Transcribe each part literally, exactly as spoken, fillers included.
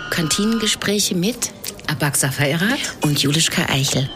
Kantinengespräche mit Abaxa Feirat und Julischka Eichel.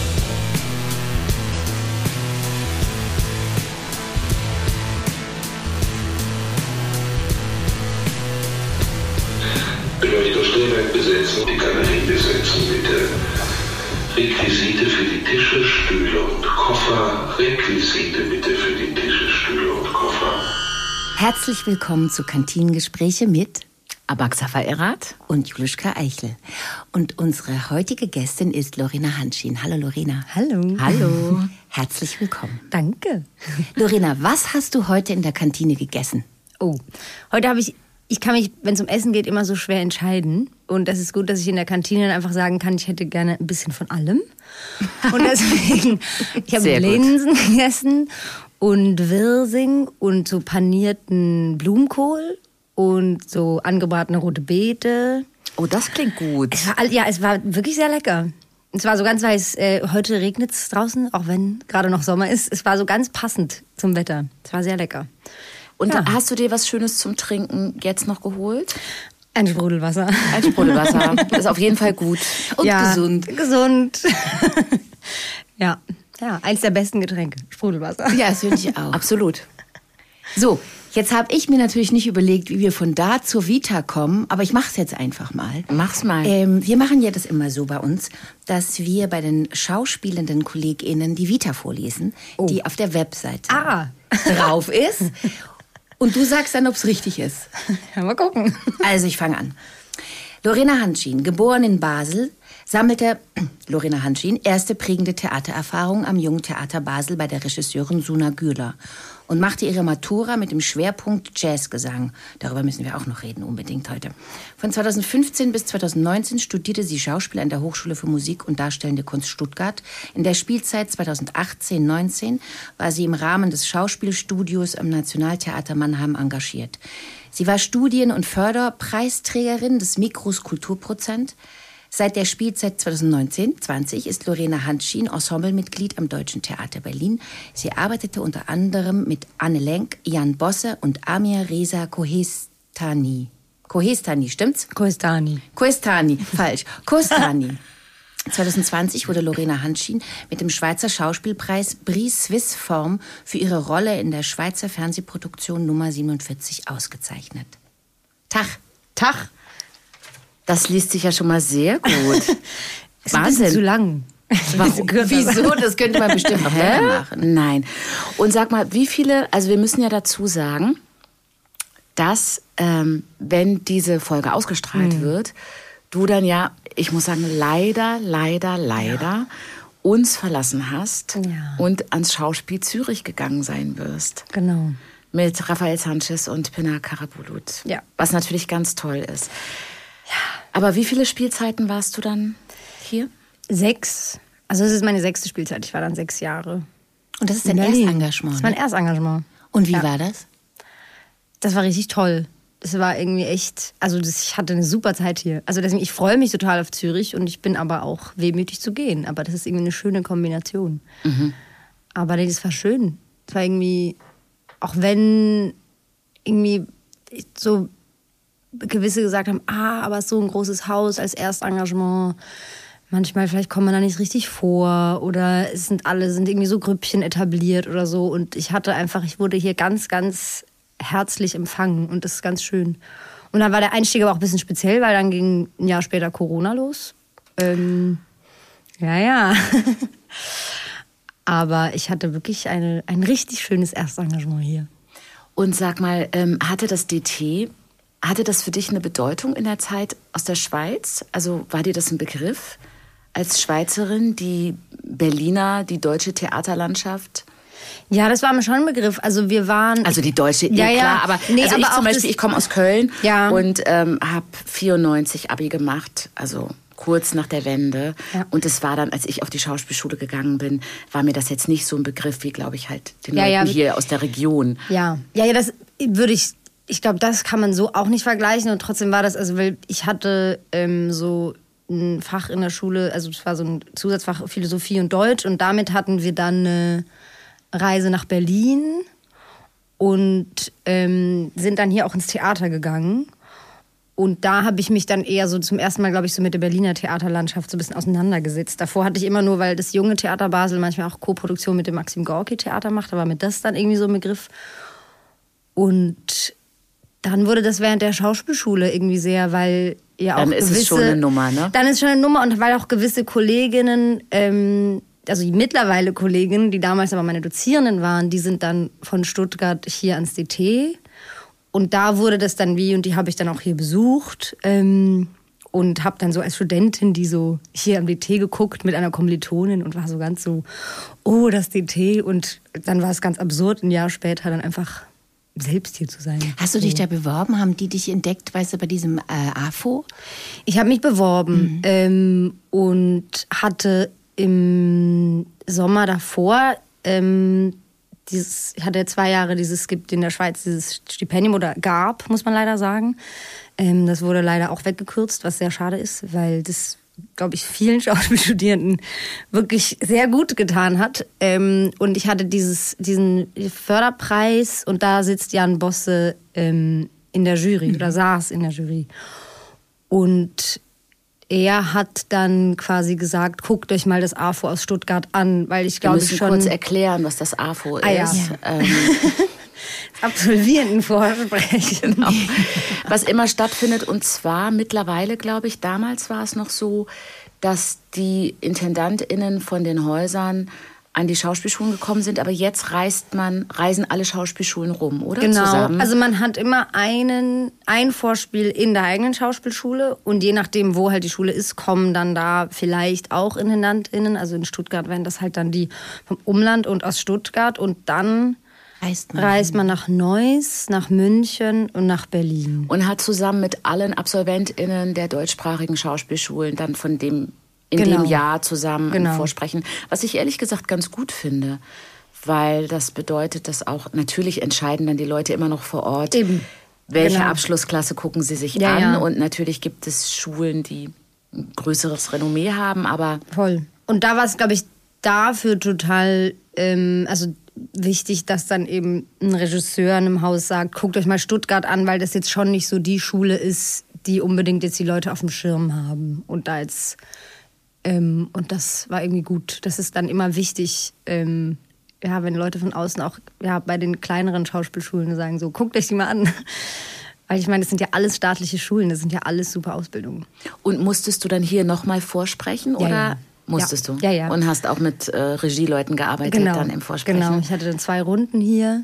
Beleuchter Stellwerk besetzen, die Galerie besetzen, bitte. Requisite für die Tische, Stühle und Koffer. Requisite bitte für die Tische, Stühle und Koffer. Herzlich willkommen zu Kantinengespräche mit Abaxa Feirat und Julischka Eichel. Und unsere heutige Gästin ist Lorena Hanschin. Hallo Lorena. Hallo. Hallo. Herzlich willkommen. Danke. Lorena, was hast du heute in der Kantine gegessen? Oh, heute habe ich, ich kann mich, wenn es um Essen geht, immer so schwer entscheiden. Und das ist gut, dass ich in der Kantine dann einfach sagen kann, ich hätte gerne ein bisschen von allem. Und deswegen, ich habe Linsen gegessen und Wirsing und so panierten Blumenkohl und so angebratene rote Beete. Oh, das klingt gut. Es war, ja, es war wirklich sehr lecker. Es war so ganz weiß, äh, heute regnet es draußen, auch wenn gerade noch Sommer ist. Es war so ganz passend zum Wetter. Es war sehr lecker. Und ja. Hast du dir was Schönes zum Trinken jetzt noch geholt? Ein Sprudelwasser. Ein Sprudelwasser. Das ist auf jeden Fall gut. Und ja, gesund. Gesund. ja. ja, eins der besten Getränke. Sprudelwasser. Ja, das finde ich auch. Absolut. So, jetzt habe ich mir natürlich nicht überlegt, wie wir von da zur Vita kommen, aber ich mache es jetzt einfach mal. Mach's mal. Ähm, wir machen ja das immer so bei uns, dass wir bei den schauspielenden KollegInnen die Vita vorlesen, oh. die auf der Webseite ah. drauf ist. Und du sagst dann, ob es richtig ist. Ja, mal gucken. Also ich fange an. Lorena Hanschin, geboren in Basel, sammelte Lorena Hanschin erste prägende Theatererfahrung am Jungen Theater Basel bei der Regisseurin Suna Gürler und machte ihre Matura mit dem Schwerpunkt Jazzgesang. Darüber müssen wir auch noch reden, unbedingt heute. Von zweitausendfünfzehn bis zweitausendneunzehn studierte sie Schauspiel an der Hochschule für Musik und Darstellende Kunst Stuttgart. In der Spielzeit zweitausendachtzehn neunzehn war sie im Rahmen des Schauspielstudios am Nationaltheater Mannheim engagiert. Sie war Studien- und Förderpreisträgerin des Mikros Kulturprozent. Seit der Spielzeit zweitausendneunzehn zwanzig ist Lorena Hanschin Ensemblemitglied am Deutschen Theater Berlin. Sie arbeitete unter anderem mit Anne Lenk, Jan Bosse und Amir Reza Kohestani. Kohestani, stimmt's? Kohestani. Kohestani, falsch. Kohestani. zweitausendzwanzig wurde Lorena Hanschin mit dem Schweizer Schauspielpreis Prix Suisse Form für ihre Rolle in der Schweizer Fernsehproduktion Nummer siebenundvierzig ausgezeichnet. Tag. Tag. Das liest sich ja schon mal sehr gut. Ist Wahnsinn. Zu lang. Warum? Wieso? Das könnte man bestimmt noch länger machen. Nein. Und sag mal, wie viele, also wir müssen ja dazu sagen, dass, ähm, wenn diese Folge ausgestrahlt hm. wird, du dann ja, ich muss sagen, leider, leider, leider ja. uns verlassen hast ja. und ans Schauspiel Zürich gegangen sein wirst. Genau. Mit Raphael Sanchez und Pınar Karabulut. Ja. Was natürlich ganz toll ist. Ja. Aber wie viele Spielzeiten warst du dann hier? Sechs. Also das ist meine sechste Spielzeit. Ich war dann sechs Jahre. Und das ist dein Erstengagement? Das ist mein Erstengagement. Und wie ja. war das? Das war richtig toll. Es war irgendwie echt, also das, ich hatte eine super Zeit hier. Also deswegen, ich freue mich total auf Zürich und ich bin aber auch wehmütig zu gehen. Aber das ist irgendwie eine schöne Kombination. Mhm. Aber nee, das war schön. Es war irgendwie, auch wenn irgendwie so gewisse gesagt haben, ah, aber so ein großes Haus als Erstengagement, manchmal vielleicht kommt man da nicht richtig vor oder es sind alle, sind irgendwie so Grüppchen etabliert oder so und ich hatte einfach, ich wurde hier ganz, ganz herzlich empfangen und das ist ganz schön. Und dann war der Einstieg aber auch ein bisschen speziell, weil dann ging ein Jahr später Corona los. Ähm, ja, ja. Aber ich hatte wirklich eine, ein richtig schönes Erstengagement hier. Und sag mal, ähm, hatte das D T, hatte das für dich eine Bedeutung in der Zeit aus der Schweiz? Also war dir das ein Begriff als Schweizerin, die Berliner, die deutsche Theaterlandschaft? Ja, das war mir schon ein Begriff. Also wir waren... Also die deutsche, ja, ja, klar, aber, nee, also aber ich zum Beispiel, ich komme aus Köln ja. und ähm, habe vierundneunzig Abi gemacht, also kurz nach der Wende. Ja. Und es war dann, als ich auf die Schauspielschule gegangen bin, war mir das jetzt nicht so ein Begriff wie, glaube ich, halt den ja, Leuten ja. hier aus der Region. Ja, ja, ja, das würde ich... Ich glaube, das kann man so auch nicht vergleichen. Und trotzdem war das, also weil ich hatte ähm, so ein Fach in der Schule, also es war so ein Zusatzfach Philosophie und Deutsch. Und damit hatten wir dann eine Reise nach Berlin und ähm, sind dann hier auch ins Theater gegangen. Und da habe ich mich dann eher so zum ersten Mal, glaube ich, so mit der Berliner Theaterlandschaft so ein bisschen auseinandergesetzt. Davor hatte ich immer nur, weil das junge Theater Basel manchmal auch Co-Produktion mit dem Maxim Gorki Theater macht, da war mir das dann irgendwie so ein Begriff. Und dann wurde das während der Schauspielschule irgendwie sehr, weil ja auch Dann ist gewisse, es schon eine Nummer, ne? Dann ist schon eine Nummer und weil auch gewisse Kolleginnen, ähm, also die mittlerweile Kolleginnen, die damals aber meine Dozierenden waren, die sind dann von Stuttgart hier ans D T. Und da wurde das dann wie, und die habe ich dann auch hier besucht ähm, und habe dann so als Studentin die so hier am D T geguckt mit einer Kommilitonin und war so ganz so, oh, das D T. Und dann war es ganz absurd, ein Jahr später dann einfach selbst hier zu sein. Hast du dich da beworben? Haben die dich entdeckt, weißt du, bei diesem äh, A F O? Ich habe mich beworben Mhm. ähm, und hatte im Sommer davor ähm, dieses, ich hatte zwei Jahre dieses, es gibt in der Schweiz dieses Stipendium oder gab, muss man leider sagen. Ähm, das wurde leider auch weggekürzt, was sehr schade ist, weil das, glaube ich, vielen Schauspielstudierenden wirklich sehr gut getan hat. Ähm, und ich hatte dieses, diesen Förderpreis und da sitzt Jan Bosse ähm, in der Jury mhm. oder saß in der Jury. Und er hat dann quasi gesagt, guckt euch mal das A F O aus Stuttgart an, weil ich glaube schon... Wir müssen kurz erklären, was das A F O ah, ist. Ja. Ähm, Absolvierendenvorsprechen. Genau. Was immer stattfindet. Und zwar mittlerweile, glaube ich, damals war es noch so, dass die IntendantInnen von den Häusern an die Schauspielschulen gekommen sind, aber jetzt reist man, reisen alle Schauspielschulen rum, oder? Genau, Zusammen? also man hat immer einen, ein Vorspiel in der eigenen Schauspielschule und je nachdem, wo halt die Schule ist, kommen dann da vielleicht auch IntendantInnen, also in Stuttgart wären das halt dann die vom Umland und aus Stuttgart und dann reist man, reist man nach Neuss, nach München und nach Berlin. Und hat zusammen mit allen AbsolventInnen der deutschsprachigen Schauspielschulen dann von dem in genau. dem Jahr zusammen genau. vorsprechen. Was ich ehrlich gesagt ganz gut finde, weil das bedeutet, dass auch, natürlich entscheiden dann die Leute immer noch vor Ort, Eben. welche genau. Abschlussklasse gucken sie sich ja, an. Ja. Und natürlich gibt es Schulen, die ein größeres Renommee haben, aber... Voll. Und da war es, glaube ich, dafür total, ähm, also wichtig, dass dann eben ein Regisseur in einem Haus sagt, guckt euch mal Stuttgart an, weil das jetzt schon nicht so die Schule ist, die unbedingt jetzt die Leute auf dem Schirm haben. Und da jetzt... Ähm, und das war irgendwie gut. Das ist dann immer wichtig, ähm, ja, wenn Leute von außen auch ja, bei den kleineren Schauspielschulen sagen, so, guckt euch die mal an. Weil ich meine, das sind ja alles staatliche Schulen, das sind ja alles super Ausbildungen. Und musstest du dann hier nochmal vorsprechen, ja, oder ja. musstest ja. du? Ja, ja. Und hast auch mit äh, Regieleuten gearbeitet genau. dann im Vorsprechen? Genau, ich hatte dann zwei Runden hier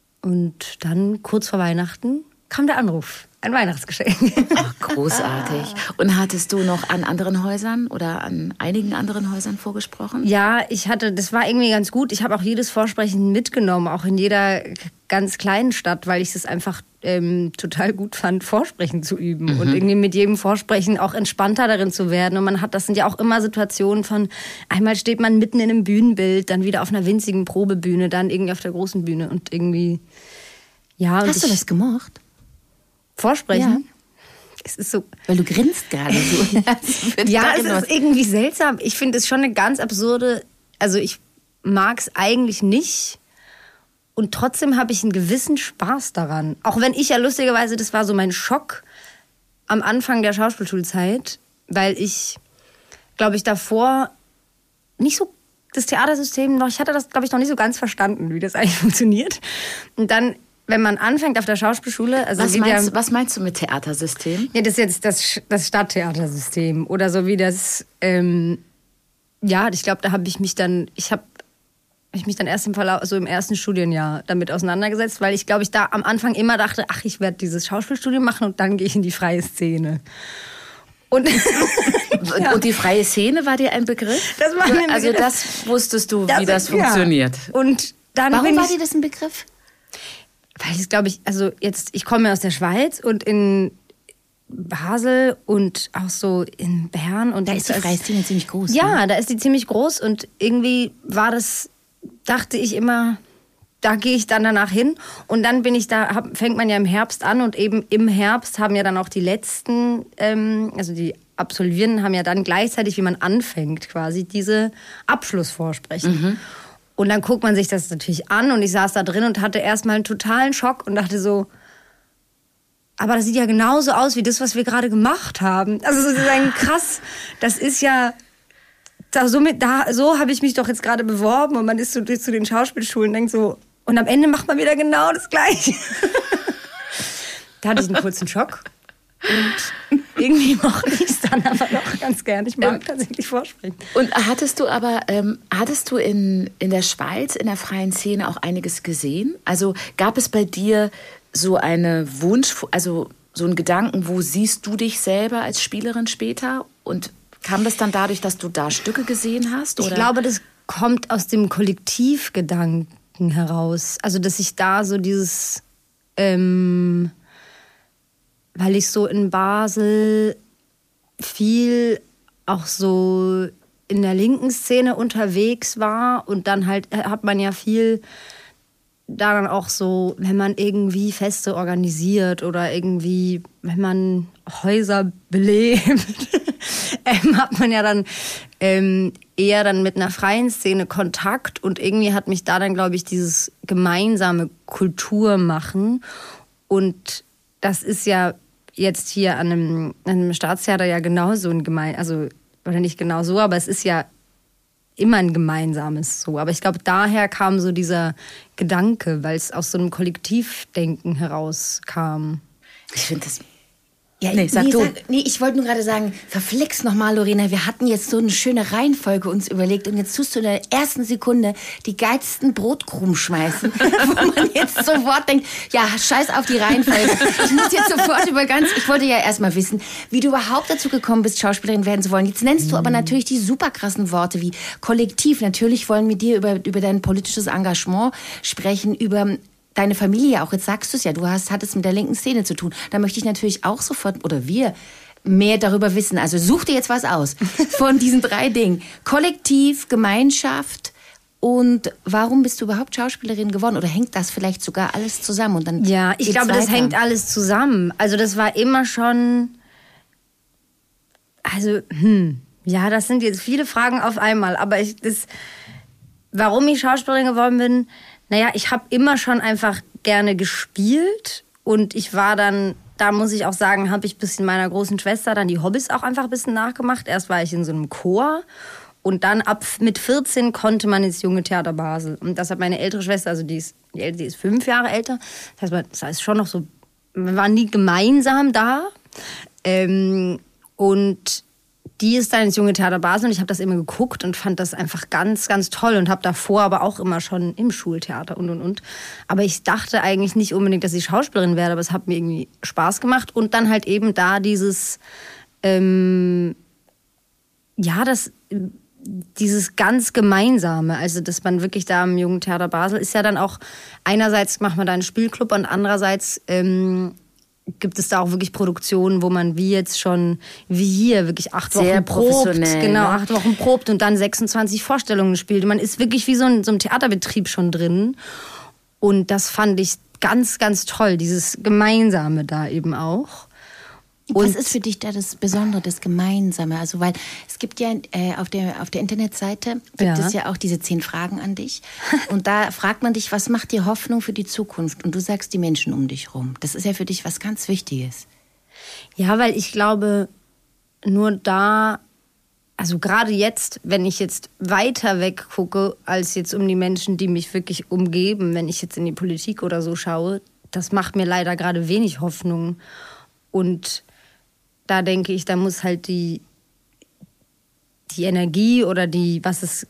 und dann kurz vor Weihnachten kam der Anruf. Ein Weihnachtsgeschenk. Ach, großartig. Und hattest du noch an anderen Häusern oder an einigen anderen Häusern vorgesprochen? Ja, ich hatte, das war irgendwie ganz gut. Ich habe auch jedes Vorsprechen mitgenommen, auch in jeder ganz kleinen Stadt, weil ich es einfach ähm, total gut fand, Vorsprechen zu üben. Mhm. Und irgendwie mit jedem Vorsprechen auch entspannter darin zu werden. Und man hat, das sind ja auch immer Situationen von, einmal steht man mitten in einem Bühnenbild, dann wieder auf einer winzigen Probebühne, dann irgendwie auf der großen Bühne und irgendwie, ja. Und Hast du das gemocht? Vorsprechen? Ja. Es ist so. Weil du grinst gerade so. Ja, es ist irgendwie seltsam. Ich finde es schon eine ganz absurde, also ich mag es eigentlich nicht und trotzdem habe ich einen gewissen Spaß daran. Auch wenn ich ja lustigerweise, das war so mein Schock am Anfang der Schauspielschulzeit, weil ich, glaube ich, davor nicht so das Theatersystem noch, ich hatte das, glaube ich, noch nicht so ganz verstanden, wie das eigentlich funktioniert. Und dann wenn man anfängt auf der Schauspielschule... Also was, wie meinst, der, was meinst du mit Theatersystem? Ja, das ist jetzt das, das Stadttheatersystem. Oder so wie das... Ähm, ja, ich glaube, da habe ich mich dann... Ich habe ich mich dann erst im Verlauf, so im ersten Studienjahr damit auseinandergesetzt, weil ich, glaube ich, da am Anfang immer dachte, ach, ich werde dieses Schauspielstudium machen und dann gehe ich in die freie Szene. Und, ja. Und die freie Szene war dir ein Begriff? Das war mir ein also Begriff. das wusstest du, das, wie das ja. funktioniert. Und dann Warum bin war ich, dir das ein Begriff? Weil ich glaube ich, also jetzt, ich komme ja aus der Schweiz und in Basel und auch so in Bern. Und da ist die freie Szene ziemlich groß. Ja, ne? da ist die ziemlich groß und irgendwie war das, dachte ich immer, da gehe ich dann danach hin. Und dann bin ich da, hab, fängt man ja im Herbst an und eben im Herbst haben ja dann auch die letzten, ähm, also die Absolvierenden haben ja dann gleichzeitig, wie man anfängt quasi, diese Abschlussvorsprechen. Mhm. Und dann guckt man sich das natürlich an und ich saß da drin und hatte erstmal einen totalen Schock und dachte so, aber das sieht ja genauso aus wie das, was wir gerade gemacht haben. Also sozusagen krass, das ist ja, da, so, mit, da, so habe ich mich doch jetzt gerade beworben und man ist so zu den Schauspielschulen und denkt so, und am Ende macht man wieder genau das Gleiche. Da hatte ich einen kurzen Schock. Und irgendwie mochte ich es dann aber noch ganz gern. Ich mag ähm, tatsächlich vorsprechen. Und hattest du aber, ähm, hattest du in, in der Schweiz, in der freien Szene auch einiges gesehen? Also gab es bei dir so eine Wunsch, also so einen Gedanken, wo siehst du dich selber als Spielerin später? Und kam das dann dadurch, dass du da Stücke gesehen hast? Oder? Ich glaube, das kommt aus dem Kollektivgedanken heraus. Also, dass ich da so dieses... Ähm, weil ich so in Basel viel auch so in der linken Szene unterwegs war und dann halt hat man ja viel daran auch so, wenn man irgendwie Feste organisiert oder irgendwie, wenn man Häuser belebt, ähm, hat man ja dann ähm, eher dann mit einer freien Szene Kontakt und irgendwie hat mich da dann, glaube ich, dieses gemeinsame Kulturmachen und das ist ja jetzt hier an einem, an einem Staatstheater ja genauso ein gemein, also oder nicht genau so, aber es ist ja immer ein gemeinsames so. Aber ich glaube, daher kam so dieser Gedanke, weil es aus so einem Kollektivdenken herauskam. Ich finde das... Ja, nee, sag nee, du. Sag, nee, ich wollte nur gerade sagen, verflixt nochmal, Lorena, wir hatten jetzt so eine schöne Reihenfolge uns überlegt und jetzt tust du in der ersten Sekunde die geilsten Brotkrumen schmeißen, wo man jetzt sofort denkt, ja, scheiß auf die Reihenfolge. Ich muss jetzt sofort über ganz, ich wollte ja erstmal wissen, wie du überhaupt dazu gekommen bist, Schauspielerin werden zu wollen. Jetzt nennst mhm. du aber natürlich die super krassen Worte wie Kollektiv. Natürlich wollen wir dir über, über dein politisches Engagement sprechen, über deine Familie auch, jetzt sagst du es ja, du hast, hattest mit der linken Szene zu tun. Da möchte ich natürlich auch sofort, oder wir, mehr darüber wissen. Also such dir jetzt was aus von diesen drei Dingen. Kollektiv, Gemeinschaft und warum bist du überhaupt Schauspielerin geworden? Oder hängt das vielleicht sogar alles zusammen? Und dann ja, ich glaube, das hängt alles zusammen. Also das war immer schon, also, hm, ja, das sind jetzt viele Fragen auf einmal. Aber ich, das, warum ich Schauspielerin geworden bin, naja, ich habe immer schon einfach gerne gespielt und ich war dann, da muss ich auch sagen, habe ich ein bisschen meiner großen Schwester dann die Hobbys auch einfach ein bisschen nachgemacht. Erst war ich in so einem Chor und dann ab mit vierzehn konnte man ins Junge Theater Basel. Und das hat meine ältere Schwester, also die ist, die, die ist fünf Jahre älter, das heißt, das heißt schon noch so, wir waren nie gemeinsam da. Ähm, und die ist dann ins Junge Theater Basel und ich habe das immer geguckt und fand das einfach ganz, ganz toll und habe davor aber auch immer schon im Schultheater und, und, und. Aber ich dachte eigentlich nicht unbedingt, dass ich Schauspielerin werde, aber es hat mir irgendwie Spaß gemacht. Und dann halt eben da dieses, ähm, ja, das, dieses ganz Gemeinsame, also dass man wirklich da im Jungen Theater Basel ist ja dann auch, einerseits macht man da einen Spielclub und andererseits ähm, gibt es da auch wirklich Produktionen, wo man wie jetzt schon, wie hier, wirklich acht Wochen Sehr probt. Genau, ne? acht Wochen probt und dann sechsundzwanzig Vorstellungen spielt. Man ist wirklich wie so ein, so ein Theaterbetrieb schon drin. Und das fand ich ganz, ganz toll, dieses Gemeinsame da eben auch. Und was ist für dich da das Besondere, das Gemeinsame? Also, weil es gibt ja äh, auf der auf der Internetseite gibt ja. es ja auch diese zehn Fragen an dich. Und da fragt man dich, was macht dir Hoffnung für die Zukunft? Und du sagst die Menschen um dich rum. Das ist ja für dich was ganz Wichtiges. Ja, weil ich glaube, nur da, also gerade jetzt, wenn ich jetzt weiter weg gucke, als jetzt um die Menschen, die mich wirklich umgeben, wenn ich jetzt in die Politik oder so schaue, das macht mir leider gerade wenig Hoffnung. Und da denke ich, da muss halt die, die Energie oder die, was es,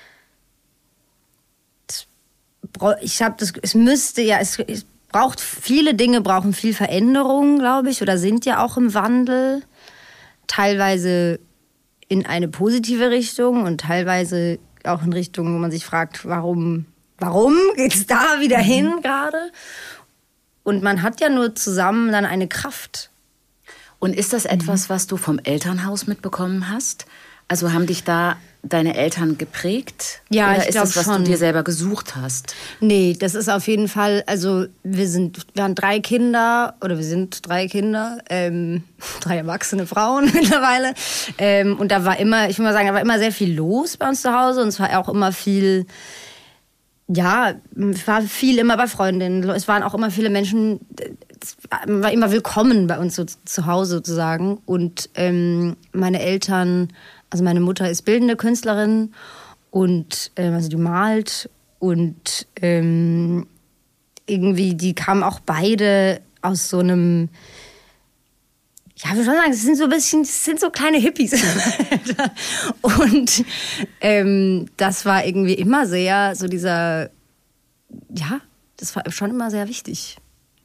ich habe das, es müsste ja, es, es braucht, viele Dinge brauchen viel Veränderung, glaube ich, oder sind ja auch im Wandel, teilweise in eine positive Richtung und teilweise auch in Richtungen, wo man sich fragt, warum, warum geht's da wieder mhm. hin gerade? Und man hat ja nur zusammen dann eine Kraft. Und ist das etwas, was du vom Elternhaus mitbekommen hast? Also haben dich da deine Eltern geprägt? Ja, Oder ich ist das, was schon. du dir selber gesucht hast? Nee, das ist auf jeden Fall, also wir sind, wir haben drei Kinder, oder wir sind drei Kinder, ähm, drei erwachsene Frauen mittlerweile. Ähm, und da war immer, ich will mal sagen, da war immer sehr viel los bei uns zu Hause und es war auch immer viel, ja, es war viel immer bei Freundinnen. Es waren auch immer viele Menschen war immer willkommen bei uns so zu Hause sozusagen. Und ähm, meine Eltern, also meine Mutter ist bildende Künstlerin und ähm, also die malt und ähm, irgendwie, die kamen auch beide aus so einem, ja, ich würde schon sagen, es sind so ein bisschen, es sind so kleine Hippies. Und ähm, das war irgendwie immer sehr, so dieser, ja, das war schon immer sehr wichtig.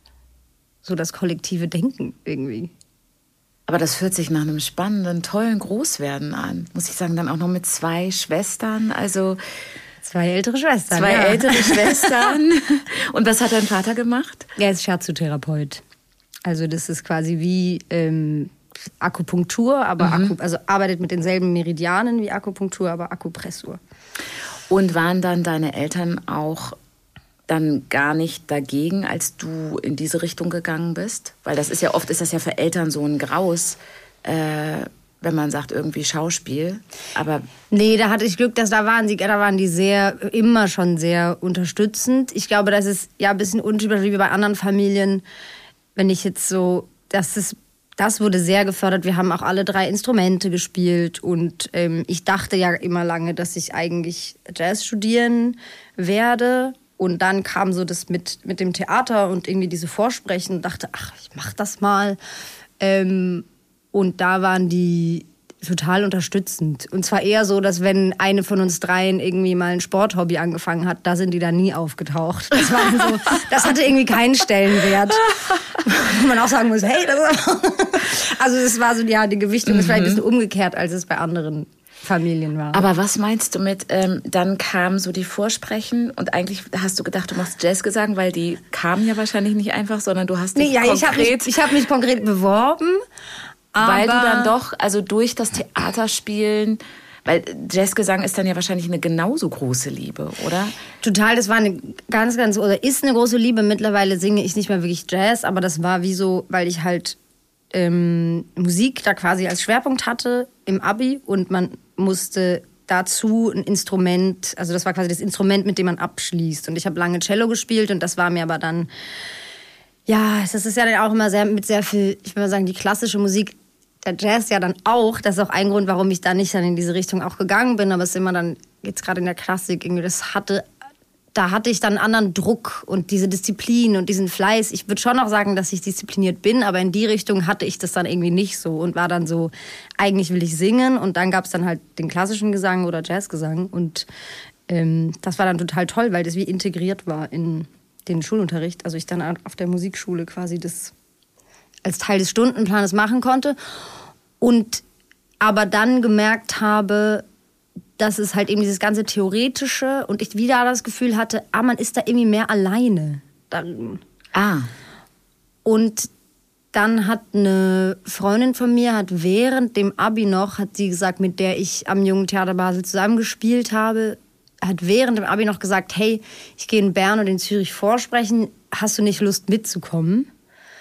So das kollektive Denken irgendwie. Aber das hört sich nach einem spannenden, tollen Großwerden an. Muss ich sagen, dann auch noch mit zwei Schwestern, also... Zwei ältere Schwestern. Zwei ja. ältere Schwestern. Und was hat dein Vater gemacht? Er ist Shiatsu-Therapeut. Also das ist quasi wie ähm, Akupunktur, aber mhm. Akku, also arbeitet mit denselben Meridianen wie Akupunktur, aber Akupressur. Und waren dann deine Eltern auch dann gar nicht dagegen, als du in diese Richtung gegangen bist? Weil das ist ja oft, ist das ja für Eltern so ein Graus, äh, wenn man sagt, irgendwie Schauspiel. Aber nee, da hatte ich Glück, dass da waren sie, da waren die sehr, immer schon sehr unterstützend. Ich glaube, das ist ja ein bisschen untypisch wie bei anderen Familien. Wenn ich jetzt so, das ist, das wurde sehr gefördert. Wir haben auch alle drei Instrumente gespielt und ähm, ich dachte ja immer lange, dass ich eigentlich Jazz studieren werde. Und dann kam so das mit, mit dem Theater und irgendwie diese Vorsprechen und dachte, ach, ich mach das mal. Ähm, Und da waren die total unterstützend. Und zwar eher so, dass wenn eine von uns dreien irgendwie mal ein Sporthobby angefangen hat, da sind die dann nie aufgetaucht. Das, war so, das hatte irgendwie keinen Stellenwert. Wo man auch sagen muss, hey, das ist also das war so, ja, die Gewichtung mhm. ist vielleicht ein bisschen umgekehrt, als es bei anderen Familien war. Aber was meinst du mit, ähm, dann kamen so die Vorsprechen und eigentlich hast du gedacht, du machst Jazzgesang, weil die kamen ja wahrscheinlich nicht einfach, sondern du hast dich nee, ja, konkret... Ich habe mich, ich hab mich konkret beworben. Weil du dann doch, also durch das Theaterspielen, weil Jazzgesang ist dann ja wahrscheinlich eine genauso große Liebe, oder? Total, das war eine ganz, ganz, oder ist eine große Liebe. Mittlerweile singe ich nicht mehr wirklich Jazz, aber das war wie so, weil ich halt ähm, Musik da quasi als Schwerpunkt hatte im Abi und man musste dazu ein Instrument, also das war quasi das Instrument, mit dem man abschließt. Und ich habe lange Cello gespielt und das war mir aber dann... Ja, das ist ja dann auch immer sehr mit sehr viel, ich würde mal sagen, die klassische Musik, der Jazz ja dann auch. Das ist auch ein Grund, warum ich da nicht dann in diese Richtung auch gegangen bin. Aber es ist immer dann, jetzt gerade in der Klassik, irgendwie, das hatte, da hatte ich dann einen anderen Druck und diese Disziplin und diesen Fleiß. Ich würde schon auch sagen, dass ich diszipliniert bin, aber in die Richtung hatte ich das dann irgendwie nicht so und war dann so, eigentlich will ich singen. Und dann gab es dann halt den klassischen Gesang oder Jazzgesang. Und ähm, das war dann total toll, weil das wie integriert war in den Schulunterricht, also ich dann auf der Musikschule quasi das als Teil des Stundenplanes machen konnte und aber dann gemerkt habe, dass es halt eben dieses ganze Theoretische und ich wieder das Gefühl hatte, ah, man ist da irgendwie mehr alleine darin. Ah. Und dann hat eine Freundin von mir, hat während dem Abi noch, hat sie gesagt, mit der ich am Jungen Theater Basel zusammengespielt habe, hat während dem Abi noch gesagt, hey, ich gehe in Bern und in Zürich vorsprechen, hast du nicht Lust mitzukommen?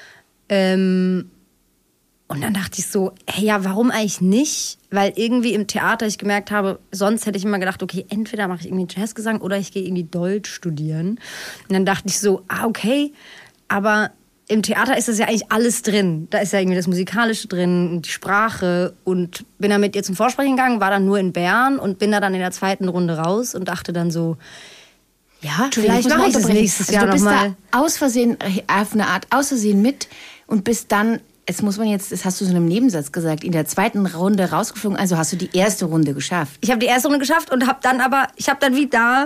Ähm, und dann dachte ich so, hey, ja, warum eigentlich nicht? Weil irgendwie im Theater ich gemerkt habe, sonst hätte ich immer gedacht, okay, entweder mache ich irgendwie Jazzgesang oder ich gehe irgendwie Deutsch studieren. Und dann dachte ich so, ah, okay, aber im Theater ist das ja eigentlich alles drin. Da ist ja irgendwie das Musikalische drin und die Sprache. Und bin dann mit ihr zum Vorsprechen gegangen, war dann nur in Bern und bin da dann in der zweiten Runde raus und dachte dann so, ja, vielleicht mache ich das nächstes Jahr nochmal. Also du bist da aus Versehen, auf eine Art aus Versehen mit und bist dann, jetzt muss man jetzt, das hast du so in einem Nebensatz gesagt, in der zweiten Runde rausgeflogen, also hast du die erste Runde geschafft. Ich habe die erste Runde geschafft und habe dann aber, ich habe dann wie da...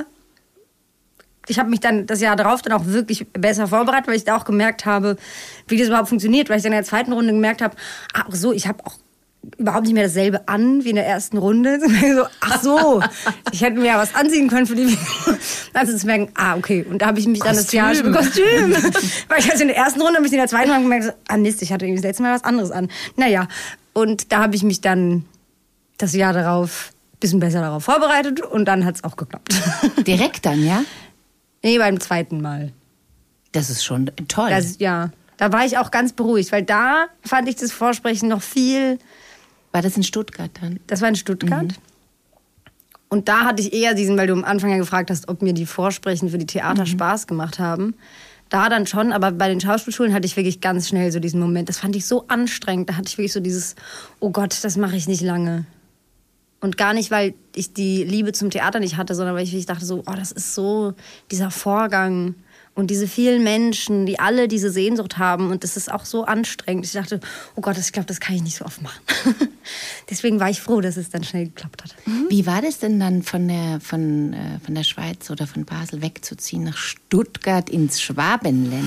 Ich habe mich dann das Jahr darauf dann auch wirklich besser vorbereitet, weil ich da auch gemerkt habe, wie das überhaupt funktioniert. Weil ich dann in der zweiten Runde gemerkt habe, ach so, ich habe auch überhaupt nicht mehr dasselbe an wie in der ersten Runde. So, ach so, ich hätte mir ja was anziehen können für die. Also zu merken, ah, okay. Und da habe ich mich dann Kostüm. das Jahr Kostüm. Weil ich also in der ersten Runde habe ich in der zweiten Runde gemerkt, ah Mist, ich hatte irgendwie das letzte Mal was anderes an. Naja, und da habe ich mich dann das Jahr darauf ein bisschen besser darauf vorbereitet und dann hat es auch geklappt. Direkt dann, ja? Nee, beim zweiten Mal. Das ist schon toll. Das, ja, da war ich auch ganz beruhigt, weil da fand ich das Vorsprechen noch viel... War das in Stuttgart dann? Das war in Stuttgart. Mhm. Und da hatte ich eher diesen, weil du am Anfang ja gefragt hast, ob mir die Vorsprechen für die Theater mhm. Spaß gemacht haben. da dann schon, aber bei den Schauspielschulen hatte ich wirklich ganz schnell so diesen Moment. Das fand ich so anstrengend. Da hatte ich wirklich so dieses, oh Gott, das mache ich nicht lange. Und gar nicht, weil ich die Liebe zum Theater nicht hatte, sondern weil ich wirklich dachte so, oh, das ist so dieser Vorgang und diese vielen Menschen, die alle diese Sehnsucht haben und das ist auch so anstrengend. Ich dachte, oh Gott, ich glaube, das kann ich nicht so oft machen. Deswegen war ich froh, dass es dann schnell geklappt hat. Wie war das denn dann von der, von, äh, von der Schweiz oder von Basel wegzuziehen nach Stuttgart ins Schwabenländle?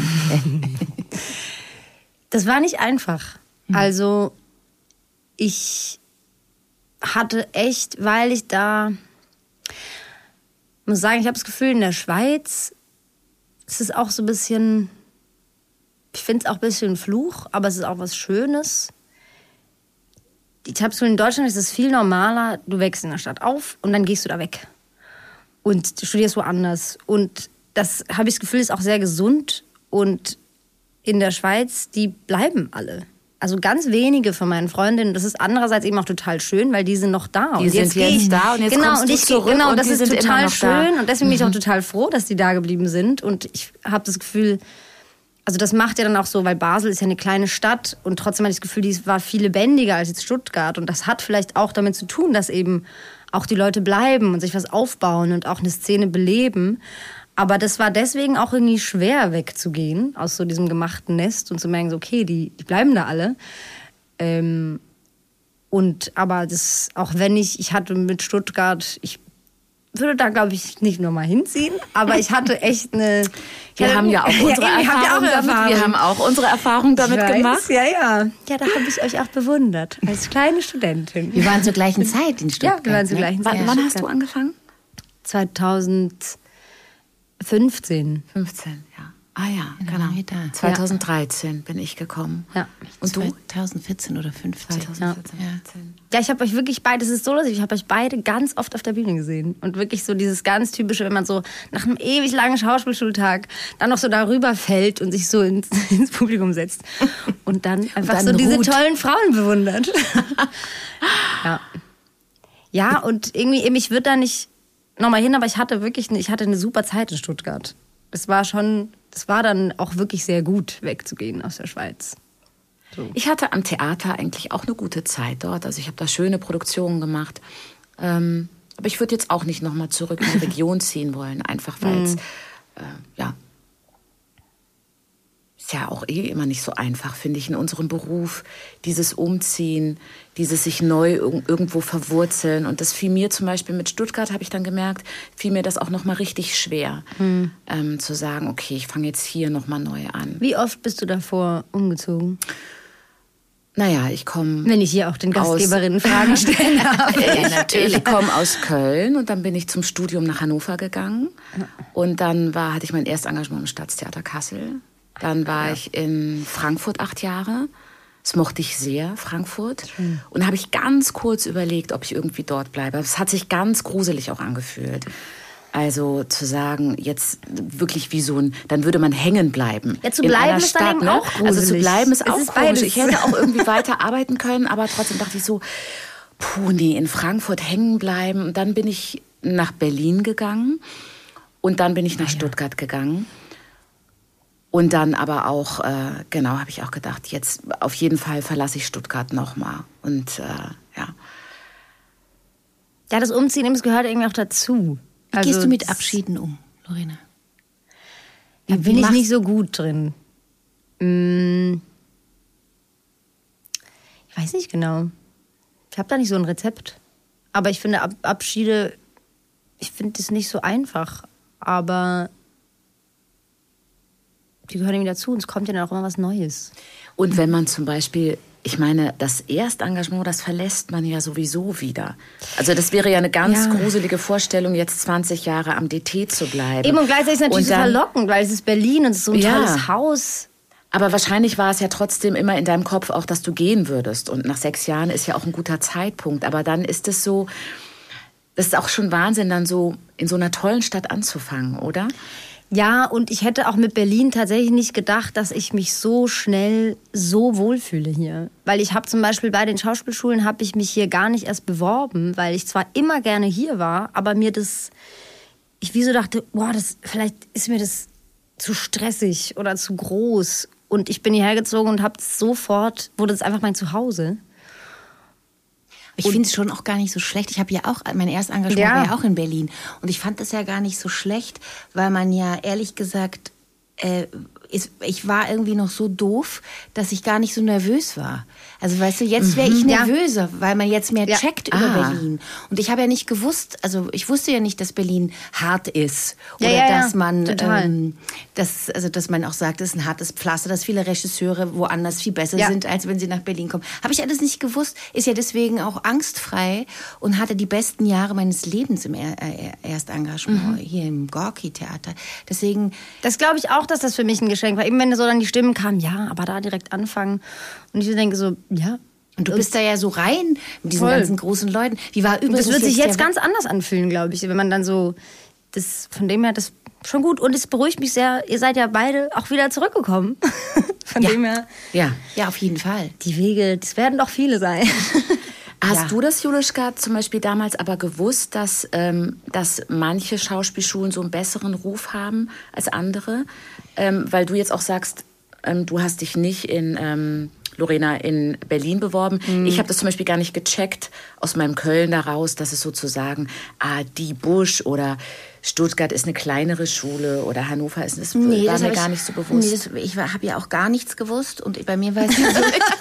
Das war nicht einfach. Also ich hatte echt, weil ich da, muss sagen, ich habe das Gefühl, in der Schweiz ist es auch so ein bisschen, ich finde es auch ein bisschen ein Fluch, aber es ist auch was Schönes. Ich habe das Gefühl, in Deutschland ist es viel normaler, du wächst in der Stadt auf und dann gehst du da weg. Und du studierst woanders. Und das, habe ich das Gefühl, ist auch sehr gesund. Und in der Schweiz, die bleiben alle. Also ganz wenige von meinen Freundinnen. Das ist andererseits eben auch total schön, weil die sind noch da. Die und sind jetzt, jetzt da und jetzt genau, kommst und du ich, zurück genau, und das die ist sind immer total noch schön. da. Und deswegen bin ich auch total froh, dass die da geblieben sind. Und ich habe das Gefühl, also das macht ja dann auch so, weil Basel ist ja eine kleine Stadt und trotzdem hatte ich das Gefühl, die war viel lebendiger als jetzt Stuttgart. Und das hat vielleicht auch damit zu tun, dass eben auch die Leute bleiben und sich was aufbauen und auch eine Szene beleben. Aber das war deswegen auch irgendwie schwer wegzugehen aus so diesem gemachten Nest und zu merken, so, okay, die, die bleiben da alle. Ähm, und aber das, auch wenn ich, ich hatte mit Stuttgart, ich würde da, glaube ich, nicht nur mal hinziehen, aber ich hatte echt eine... Wir hatte, haben ja auch unsere ja, Erfahrung ja damit. Erfahrung. Wir haben auch unsere Erfahrung damit Ich weiß, gemacht. Ja, ja. Ja, da habe ich euch auch bewundert, als kleine Studentin. Wir waren zur gleichen Zeit in Stuttgart. Ja, wir waren zur ne? gleichen Zeit. Wann, wann hast du angefangen? zweitausendfünfzehn. fünfzehn, ja. Ah ja, Genau, genau. wie da. zweitausenddreizehn bin ich gekommen. Ja. Und du? zweitausendvierzehn oder fünfzehn. zweitausendvierzehn, Ja. fünfzehn. Ja, ich habe euch wirklich beide, das ist so lustig, ich habe euch beide ganz oft auf der Bühne gesehen. Und wirklich so dieses ganz typische, wenn man so nach einem ewig langen Schauspielschultag dann noch so darüber fällt und sich so ins, ins Publikum setzt. Und dann einfach dann so diese ruht. tollen Frauen bewundert. Ja. Ja, und irgendwie, eben, ich würde da nicht nochmal hin, aber ich hatte wirklich, eine, ich hatte eine super Zeit in Stuttgart. Es war schon, es war dann auch wirklich sehr gut, wegzugehen aus der Schweiz. So. Ich hatte am Theater eigentlich auch eine gute Zeit dort. Also ich habe da schöne Produktionen gemacht. Ähm, aber ich würde jetzt auch nicht nochmal zurück in die Region ziehen wollen, einfach weil es, äh, ja, ist ja auch eh immer nicht so einfach, finde ich, in unserem Beruf. Dieses Umziehen, dieses sich neu irg- irgendwo verwurzeln. Und das fiel mir zum Beispiel mit Stuttgart, habe ich dann gemerkt, fiel mir das auch nochmal richtig schwer, mhm. ähm, zu sagen, okay, ich fange jetzt hier nochmal neu an. Wie oft bist du davor umgezogen? Naja, ich komme... Wenn ich hier auch den Gastgeberinnen Fragen stellen darf. Ja, natürlich. Ich komme aus Köln und dann bin ich zum Studium nach Hannover gegangen. Und dann war, hatte ich mein erstes Engagement im Staatstheater Kassel. Dann war ja. ich in Frankfurt acht Jahre. Das mochte ich sehr, Frankfurt. Schön. Und da habe ich ganz kurz überlegt, ob ich irgendwie dort bleibe. Es hat sich ganz gruselig auch angefühlt. Also zu sagen, jetzt wirklich wie so ein, dann würde man hängen bleiben. Ja, zu bleiben ist dann eben auch gruselig. Also zu bleiben ist es auch ist komisch. beides. Ich hätte auch irgendwie weiter arbeiten können, aber trotzdem dachte ich so, puh, nee, in Frankfurt hängen bleiben. Und dann bin ich nach Berlin gegangen und dann bin ich nach ah, Stuttgart ja. gegangen. Und dann aber auch, äh, genau, habe ich auch gedacht, jetzt auf jeden Fall verlasse ich Stuttgart nochmal. Und äh, ja. Ja, das Umziehen, das gehört irgendwie auch dazu. Wie also, gehst du mit Abschieden um, Lorena? Da bin ich nicht so gut drin. Hm. Ich weiß nicht genau. Ich habe da nicht so ein Rezept. Aber ich finde Ab- Abschiede, ich finde das nicht so einfach. Aber die gehören irgendwie dazu und es kommt ja dann auch immer was Neues. Und wenn man zum Beispiel, ich meine, das Erstengagement, das verlässt man ja sowieso wieder. Also das wäre ja eine ganz ja. gruselige Vorstellung, jetzt zwanzig Jahre am D T zu bleiben. Eben und gleichzeitig ist es natürlich dann, total lockend, weil es ist Berlin und es ist so ein ja. tolles Haus. Aber wahrscheinlich war es ja trotzdem immer in deinem Kopf auch, dass du gehen würdest. Und nach sechs Jahren ist ja auch ein guter Zeitpunkt. Aber dann ist es so, das ist auch schon Wahnsinn, dann so in so einer tollen Stadt anzufangen, oder? Ja, und ich hätte auch mit Berlin tatsächlich nicht gedacht, dass ich mich so schnell so wohlfühle hier. Weil ich habe zum Beispiel bei den Schauspielschulen, habe ich mich hier gar nicht erst beworben, weil ich zwar immer gerne hier war, aber mir das, ich wie so dachte, boah, das, vielleicht ist mir das zu stressig oder zu groß. Und ich bin hierher gezogen und habe sofort, wurde es einfach mein Zuhause. Ich finde es schon auch gar nicht so schlecht. Ich habe ja auch, mein erstes Engagement ja. war ja auch in Berlin. Und ich fand das ja gar nicht so schlecht, weil man ja ehrlich gesagt, äh, ist, ich war irgendwie noch so doof, dass ich gar nicht so nervös war. Also weißt du, jetzt wäre ich nervöser, ja. weil man jetzt mehr ja. checkt über ah. Berlin. Und ich habe ja nicht gewusst, also ich wusste ja nicht, dass Berlin hart ist. Oder ja, ja, dass man, total. ähm, dass, also dass man auch sagt, es ist ein hartes Pflaster, dass viele Regisseure woanders viel besser ja. sind, als wenn sie nach Berlin kommen. Habe ich alles nicht gewusst, ist ja deswegen auch angstfrei und hatte die besten Jahre meines Lebens im er- äh, Erstengagement mhm. hier im Gorki-Theater. Deswegen... Das glaube ich auch, dass das für mich ein Geschenk war. Eben wenn so dann die Stimmen kamen, ja, aber da direkt anfangen. Und ich denke so, ja. Und du bist da ja so rein mit diesen Voll. ganzen großen Leuten. Wie war übrigens das wird sich jetzt, jetzt ganz anders anfühlen, glaube ich, wenn man dann so, das, von dem her, das schon gut. Und es beruhigt mich sehr, ihr seid ja beide auch wieder zurückgekommen. Von ja. dem her. Ja, ja, auf jeden Fall. Die Wege, das werden doch viele sein. Hast ja. du das, Julischka, zum Beispiel damals aber gewusst, dass, ähm, dass manche Schauspielschulen so einen besseren Ruf haben als andere? Ähm, weil du jetzt auch sagst, ähm, du hast dich nicht in... Ähm, Lorena, in Berlin beworben. Mhm. Ich habe das zum Beispiel gar nicht gecheckt aus meinem Köln daraus, dass es sozusagen ah, die Busch oder Stuttgart ist eine kleinere Schule oder Hannover ist, das nee, war das mir ich, gar nicht so bewusst. Nee, das, ich habe ja auch gar nichts gewusst und bei mir war es ja so.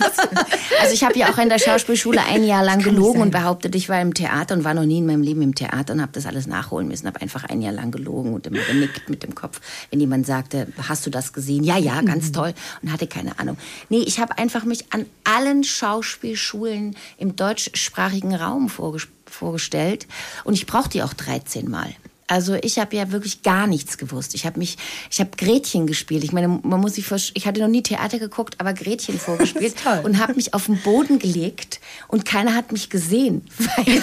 Also ich habe ja auch in der Schauspielschule ein Jahr lang gelogen und behauptet, ich war im Theater und war noch nie in meinem Leben im Theater und habe das alles nachholen müssen, habe einfach ein Jahr lang gelogen und immer genickt mit dem Kopf, wenn jemand sagte, hast du das gesehen? Ja, ja, ganz mhm. toll und hatte keine Ahnung. Nee, ich habe einfach mich an allen Schauspielschulen im deutschsprachigen Raum vorges- vorgestellt und ich brauchte die auch dreizehn Mal. Also ich habe ja wirklich gar nichts gewusst. Ich habe mich, ich habe Gretchen gespielt. Ich meine, man muss sich vorstellen, ich hatte noch nie Theater geguckt, aber Gretchen vorgespielt und habe mich auf den Boden gelegt und keiner hat mich gesehen, weil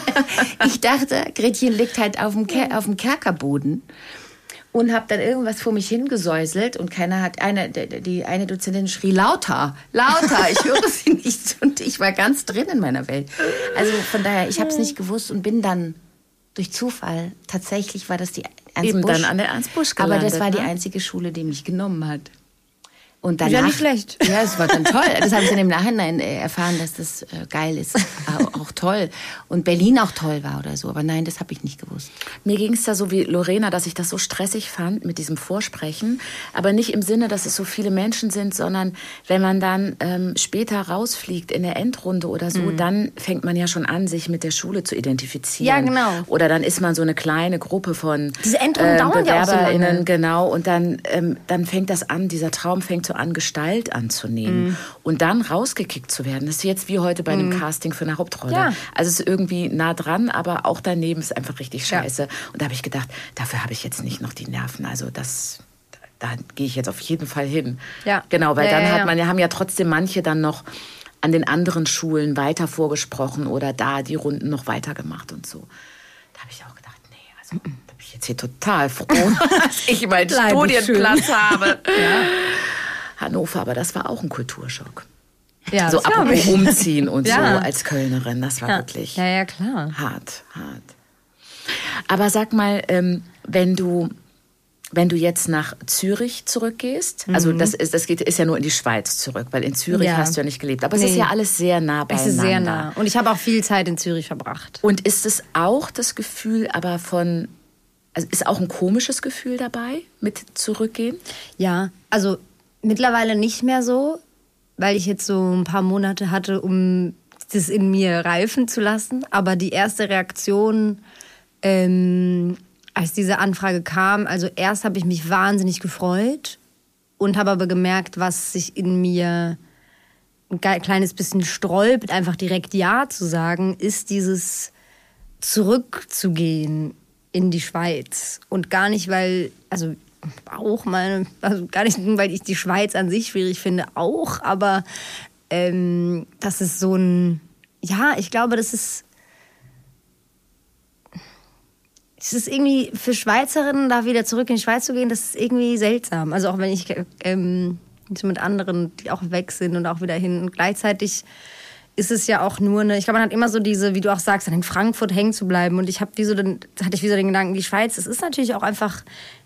ich dachte, Gretchen liegt halt auf dem, Ker- auf dem Kerkerboden. Und habe dann irgendwas vor mich hingesäuselt und keiner hat, eine, die eine Dozentin schrie, lauter, lauter, ich höre sie nicht. Und ich war ganz drin in meiner Welt. Also von daher, ich habe es nicht gewusst und bin dann durch Zufall, tatsächlich war das die Ernst Eben Busch, dann an der Ernst Busch gelandet. aber das war ne? die einzige Schule, die mich genommen hat. Und danach, ja, nicht schlecht. Ja, es war dann toll. Das habe ich dann im Nachhinein erfahren, dass das äh, geil ist. Auch, auch toll. Und Berlin auch toll war oder so. Aber nein, das habe ich nicht gewusst. Mir ging es da so wie Lorena, dass ich das so stressig fand mit diesem Vorsprechen. Aber nicht im Sinne, dass es so viele Menschen sind, sondern wenn man dann ähm, später rausfliegt in der Endrunde oder so, mhm. dann fängt man ja schon an, sich mit der Schule zu identifizieren. Ja, genau. Oder dann ist man so eine kleine Gruppe von Diese Endrunden ähm, dauern ja auch so lange. BewerberInnen, genau. Und dann, ähm, dann fängt das an, dieser Traum fängt so an, Gestalt anzunehmen. Mm. Und dann rausgekickt zu werden. Das ist jetzt wie heute bei einem mm. Casting für eine Hauptrolle. Ja. Also es ist irgendwie nah dran, aber auch daneben ist einfach richtig scheiße. Ja. Und da habe ich gedacht, dafür habe ich jetzt nicht noch die Nerven. Also das, da, da gehe ich jetzt auf jeden Fall hin. Ja. Genau, weil ja, dann ja, ja. hat man, ja, haben ja trotzdem manche dann noch an den anderen Schulen weiter vorgesprochen oder da die Runden noch weitergemacht und so. Da habe ich auch gedacht, nee, also da bin ich jetzt hier total froh, dass ich meinen Studienplatz habe. Ja. Hannover, aber das war auch ein Kulturschock. Ja, so ab und umziehen und ja. so als Kölnerin, das war ja. wirklich ja, ja, klar. hart, hart. Aber sag mal, ähm, wenn du wenn du jetzt nach Zürich zurückgehst, mhm. also das ist das geht ist ja nur in die Schweiz zurück, weil in Zürich ja. hast du ja nicht gelebt, aber nee. es ist ja alles sehr nah beieinander. Es ist sehr nah und ich habe auch viel Zeit in Zürich verbracht. Und ist es auch das Gefühl, aber von also ist auch ein komisches Gefühl dabei mit zurückgehen? Ja, also mittlerweile nicht mehr so, weil ich jetzt so ein paar Monate hatte, um das in mir reifen zu lassen. Aber die erste Reaktion, ähm, als diese Anfrage kam, also erst habe ich mich wahnsinnig gefreut und habe aber gemerkt, was sich in mir ein kleines bisschen sträubt, einfach direkt Ja zu sagen, ist dieses zurückzugehen in die Schweiz. Und gar nicht, weil, also auch meine, also gar nicht, weil ich die Schweiz an sich schwierig finde, auch, aber ähm, das ist so ein, ja, ich glaube, das ist, es ist irgendwie für Schweizerinnen, da wieder zurück in die Schweiz zu gehen, das ist irgendwie seltsam. Also auch wenn ich ähm, mit anderen, die auch weg sind und auch wieder hin. Und gleichzeitig ist es ja auch nur eine, ich glaube, man hat immer so diese, wie du auch sagst, dann in Frankfurt hängen zu bleiben. Und ich habe wie so den, hatte ich wie so den Gedanken, die Schweiz, das ist natürlich auch einfach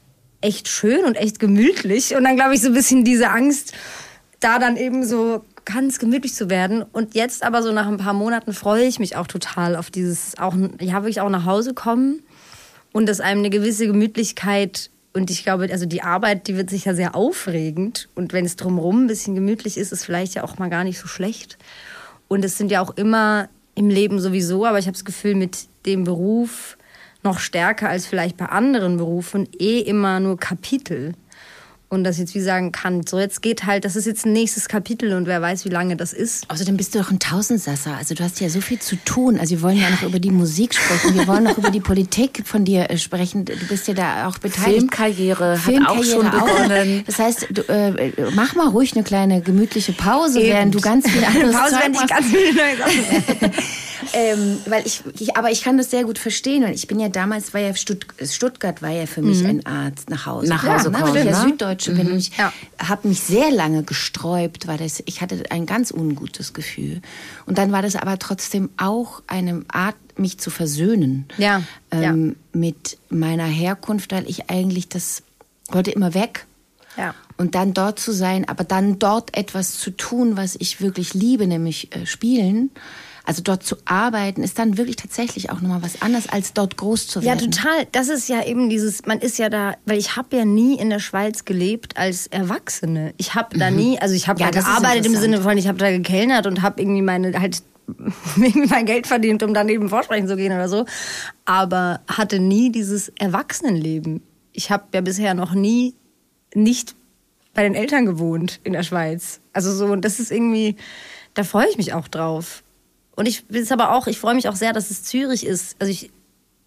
echt schön und echt gemütlich. Und dann, glaube ich, so ein bisschen diese Angst, da dann eben so ganz gemütlich zu werden. Und jetzt aber so nach ein paar Monaten freue ich mich auch total auf dieses, auch, ja, wirklich auch nach Hause kommen und dass einem eine gewisse Gemütlichkeit, und ich glaube, also die Arbeit, die wird sicher sehr aufregend. Und wenn es drumherum ein bisschen gemütlich ist, ist vielleicht ja auch mal gar nicht so schlecht. Und es sind ja auch immer im Leben sowieso, aber ich habe das Gefühl, mit dem Beruf noch stärker als vielleicht bei anderen Berufen, eh immer nur Kapitel. Und dass ich jetzt wie sagen kann, so jetzt geht halt, das ist jetzt ein nächstes Kapitel und wer weiß, wie lange das ist. Außerdem bist du doch ein Tausendsasser. Also du hast ja so viel zu tun. Also wir wollen ja noch über die Musik sprechen. Wir wollen noch über die Politik von dir äh, sprechen. Du bist ja da auch beteiligt. Filmkarriere, Filmkarriere hat auch schon begonnen. Auch. Das heißt, du, äh, mach mal ruhig eine kleine gemütliche Pause, Eben. während du ganz viel anderes Pause, Zeug wenn ich ganz viele neue Sachen ähm, weil ich, ich, aber ich kann das sehr gut verstehen. Und ich bin ja damals, war ja Stutt, Stuttgart war ja für mich mhm. ein Art nach Hause. Nach Hause ja, kommen, ne? Ich ja ja Süddeutsche mhm. bin und ich ja. habe mich sehr lange gesträubt, weil das, ich hatte ein ganz ungutes Gefühl. Und dann war das aber trotzdem auch eine Art, mich zu versöhnen ja. Ähm, ja. mit meiner Herkunft, weil ich eigentlich das wollte immer weg. Ja. Und dann dort zu sein, aber dann dort etwas zu tun, was ich wirklich liebe, nämlich äh, spielen. Also dort zu arbeiten, ist dann wirklich tatsächlich auch nochmal was anderes, als dort groß zu werden. Ja, total. Das ist ja eben dieses, man ist ja da, weil ich habe ja nie in der Schweiz gelebt als Erwachsene. Ich habe da nie, also ich habe ja, da gearbeitet im Sinne von, ich habe da gekellnert und habe irgendwie meine, halt irgendwie mein Geld verdient, um dann eben vorsprechen zu gehen oder so. Aber hatte nie dieses Erwachsenenleben. Ich habe ja bisher noch nie nicht bei den Eltern gewohnt in der Schweiz. Also so, und das ist irgendwie, da freue ich mich auch drauf. Und ich will es aber auch, ich freue mich auch sehr, dass es Zürich ist. Also ich,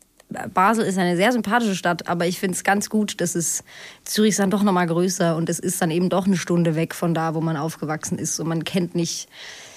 Basel ist eine sehr sympathische Stadt, aber ich finde es ganz gut, dass es, Zürich ist dann doch nochmal größer und es ist dann eben doch eine Stunde weg von da, wo man aufgewachsen ist. Und man kennt nicht,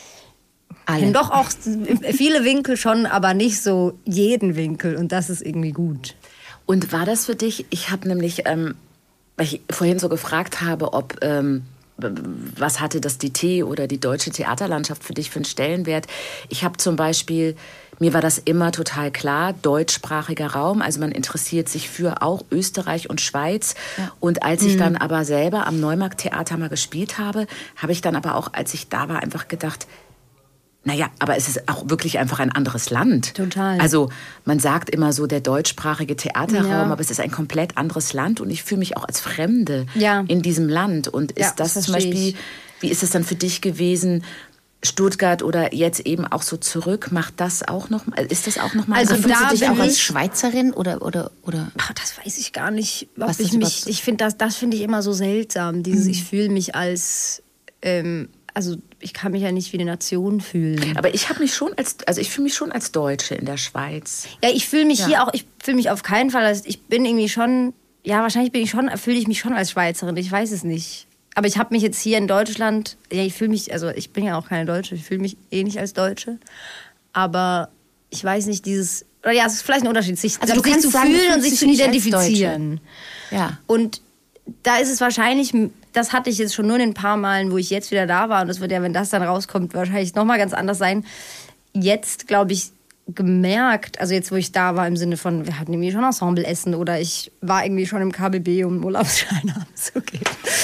alle. Kennt doch auch viele Winkel schon, aber nicht so jeden Winkel. Und das ist irgendwie gut. Und war das für dich, ich habe nämlich, ähm, weil ich vorhin so gefragt habe, ob... Ähm was hatte das D T oder die deutsche Theaterlandschaft für dich für einen Stellenwert? Ich habe zum Beispiel, mir war das immer total klar, deutschsprachiger Raum, also man interessiert sich für auch Österreich und Schweiz. Ja. Und als ich mhm. dann aber selber am Neumarkt-Theater mal gespielt habe, habe ich dann aber auch, als ich da war, einfach gedacht, naja, aber es ist auch wirklich einfach ein anderes Land. Total. Also man sagt immer so der deutschsprachige Theaterraum, ja. aber es ist ein komplett anderes Land und ich fühle mich auch als Fremde ja. in diesem Land. Und ist ja, das, das zum Beispiel, ich. wie ist es dann für dich gewesen, Stuttgart oder jetzt eben auch so zurück? Macht das auch noch, ist das auch noch mal? Also fühlst da du dich bin auch als ich- Schweizerin oder oder oder? Ach, das weiß ich gar nicht. Ob Was ich das mich, überhaupt- ich finde das, das finde ich immer so seltsam. Dieses, ich fühle mich als, ähm, also ich kann mich ja nicht wie eine Nation fühlen. Aber ich habe mich schon als, also ich fühle mich schon als Deutsche in der Schweiz. Ja, ich fühle mich Ja. hier auch, ich fühle mich auf keinen Fall, als, ich bin irgendwie schon, ja, wahrscheinlich bin ich schon, fühle ich mich schon als Schweizerin, ich weiß es nicht. Aber ich habe mich jetzt hier in Deutschland, ja, ich fühle mich, also ich bin ja auch keine Deutsche, ich fühle mich eh nicht als Deutsche. Aber ich weiß nicht, dieses, oder ja, es ist vielleicht ein Unterschied, sich, Also du sich kannst zu sagen, du fühlen und fühlst sich dich zu nicht als identifizieren. Ja. Und da ist es wahrscheinlich, das hatte ich jetzt schon nur in ein paar Malen, wo ich jetzt wieder da war. Und das wird ja, wenn das dann rauskommt, wahrscheinlich nochmal ganz anders sein. Jetzt, glaube ich, gemerkt, also jetzt, wo ich da war, im Sinne von, wir hatten irgendwie schon Ensembleessen oder ich war irgendwie schon im K B B, um einen Urlaubsschein abzugeben.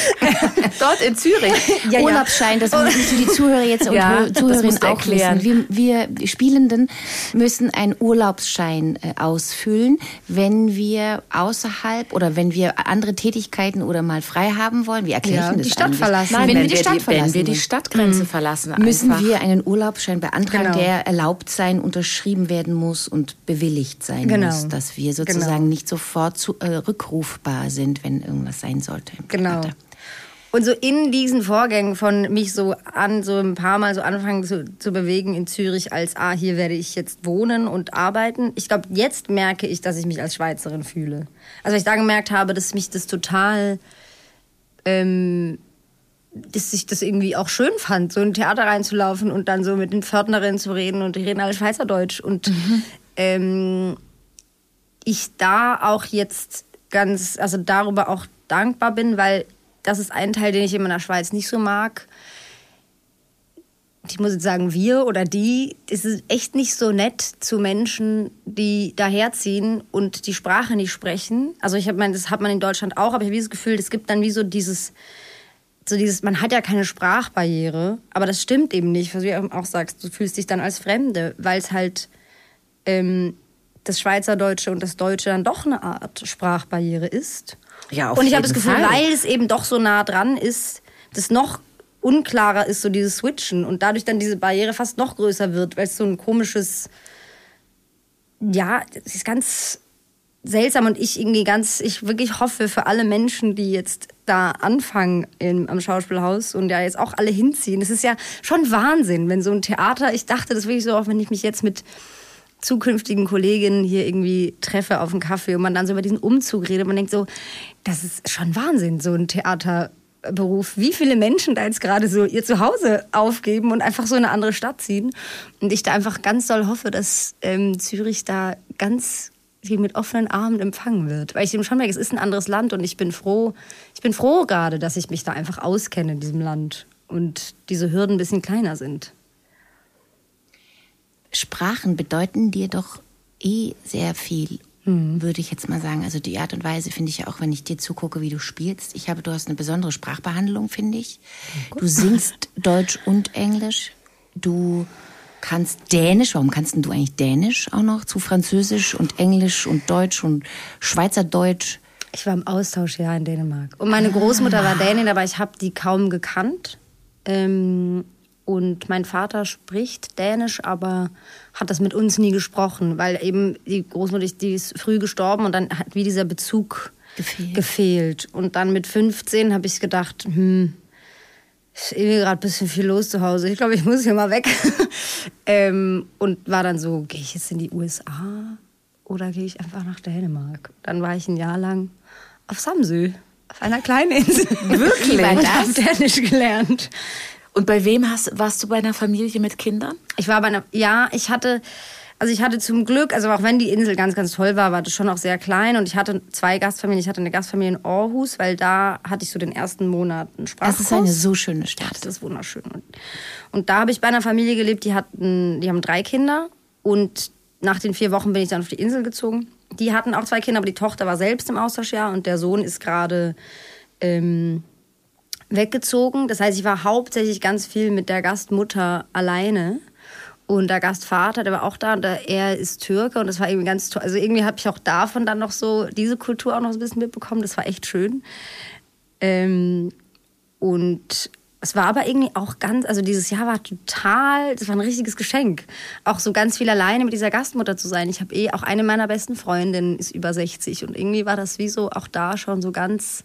Dort in Zürich. Ja, ja. Urlaubsschein, das müssen die Zuhörer jetzt und Ja, das Zuhörerinnen musst du auch erklären. wissen. Wir, wir Spielenden müssen einen Urlaubsschein äh, ausfüllen, wenn wir außerhalb oder wenn wir andere Tätigkeiten oder mal frei haben wollen. Wie erkläre Ja, ich denn das die Stadt eigentlich? verlassen. Nein, wenn, wir die Stadt wenn verlassen wir die wollen. Stadtgrenze verlassen, müssen einfach. wir einen Urlaubsschein beantragen, Genau. der erlaubt sein, unterschrieben werden muss und bewilligt sein Genau. muss, dass wir sozusagen Genau. nicht sofort zu, äh, rückrufbar sind, wenn irgendwas sein sollte. Im Genau. Theater. Und so in diesen Vorgängen von mich so an, so ein paar Mal so anfangen zu, zu bewegen in Zürich als, ah, hier werde ich jetzt wohnen und arbeiten. Ich glaube, jetzt merke ich, dass ich mich als Schweizerin fühle. Also ich da gemerkt habe, dass mich das total, ähm, dass ich das irgendwie auch schön fand, so in ein Theater reinzulaufen und dann so mit den Pförtnerinnen zu reden und die reden alle Schweizerdeutsch. Und mhm. ähm, ich da auch jetzt ganz, also darüber auch dankbar bin, weil das ist ein Teil, den ich in meiner Schweiz nicht so mag. ich muss jetzt sagen, wir oder die, es ist echt nicht so nett zu Menschen, die daherziehen und die Sprache nicht sprechen. Also ich meine, das hat man in Deutschland auch, aber ich habe das Gefühl, es gibt dann wie so dieses, so dieses, man hat ja keine Sprachbarriere, aber das stimmt eben nicht, was du auch sagst, du fühlst dich dann als Fremde, weil es halt ähm, das Schweizerdeutsche und das Deutsche dann doch eine Art Sprachbarriere ist. Ja, auf und ich jeden habe das Gefühl, Fall. weil es eben doch so nah dran ist, das noch unklarer ist, so dieses Switchen und dadurch dann diese Barriere fast noch größer wird, weil es so ein komisches, ja, es ist ganz seltsam und ich irgendwie ganz, ich wirklich hoffe für alle Menschen, die jetzt da anfangen im, am Schauspielhaus und ja jetzt auch alle hinziehen. Es ist ja schon Wahnsinn, wenn so ein Theater, ich dachte das wirklich so auch, wenn ich mich jetzt mit zukünftigen Kolleginnen hier irgendwie treffe auf einen Kaffee und man dann so über diesen Umzug redet, man denkt so, das ist schon Wahnsinn, so ein Theater Beruf, wie viele Menschen da jetzt gerade so ihr Zuhause aufgeben und einfach so in eine andere Stadt ziehen. Und ich da einfach ganz doll hoffe, dass ähm, Zürich da ganz mit offenen Armen empfangen wird. Weil ich eben schon merke, es ist ein anderes Land und ich bin froh, ich bin froh gerade, dass ich mich da einfach auskenne in diesem Land und diese Hürden ein bisschen kleiner sind. Sprachen bedeuten dir doch eh sehr viel, mhm. würde ich jetzt mal sagen. Also die Art und Weise finde ich ja auch, wenn ich dir zugucke, wie du spielst. Ich habe, du hast eine besondere Sprachbehandlung, finde ich. Oh, du singst Deutsch und Englisch. Du kannst Dänisch. Warum kannst denn du eigentlich Dänisch auch noch? Zu Französisch und Englisch und Deutsch und Schweizerdeutsch. Ich war im Austauschjahr in Dänemark. Und meine Großmutter war Dänin, aber ich habe die kaum gekannt. Ähm, und mein Vater spricht Dänisch, aber hat das mit uns nie gesprochen, weil eben die Großmutter, die ist früh gestorben und dann hat wie dieser Bezug gefehlt. gefehlt. Und dann mit fünfzehn habe ich gedacht, hm, ist irgendwie gerade ein bisschen viel los zu Hause. Ich glaube, ich muss hier mal weg. ähm, und war dann so, gehe ich jetzt in die U S A oder gehe ich einfach nach Dänemark? Dann war ich ein Jahr lang auf Samsø, auf einer kleinen Insel. Wirklich? Und habe Dänisch gelernt. Und bei wem hast, warst du bei einer Familie mit Kindern? Ich war bei einer, ja, ich hatte, also ich hatte zum Glück, also auch wenn die Insel ganz, ganz toll war, war das schon auch sehr klein und ich hatte zwei Gastfamilien. Ich hatte eine Gastfamilie in Aarhus, weil da hatte ich so den ersten Monat einen Sprachkurs. Das ist eine so schöne Stadt. Das ist wunderschön. Und, und da habe ich bei einer Familie gelebt, die hatten, die haben drei Kinder und nach den vier Wochen bin ich dann auf die Insel gezogen. Die hatten auch zwei Kinder, aber die Tochter war selbst im Austauschjahr und der Sohn ist gerade ähm, weggezogen. Das heißt, ich war hauptsächlich ganz viel mit der Gastmutter alleine. Und der Gastvater, der war auch da und der, er ist Türke und das war irgendwie ganz toll. Also irgendwie habe ich auch davon dann noch so diese Kultur auch noch so ein bisschen mitbekommen. Das war echt schön. Ähm, und es war aber irgendwie auch ganz, also dieses Jahr war total, das war ein richtiges Geschenk. Auch so ganz viel alleine mit dieser Gastmutter zu sein. Ich habe eh, auch eine meiner besten Freundinnen ist über sechzig und irgendwie war das wie so auch da schon so ganz,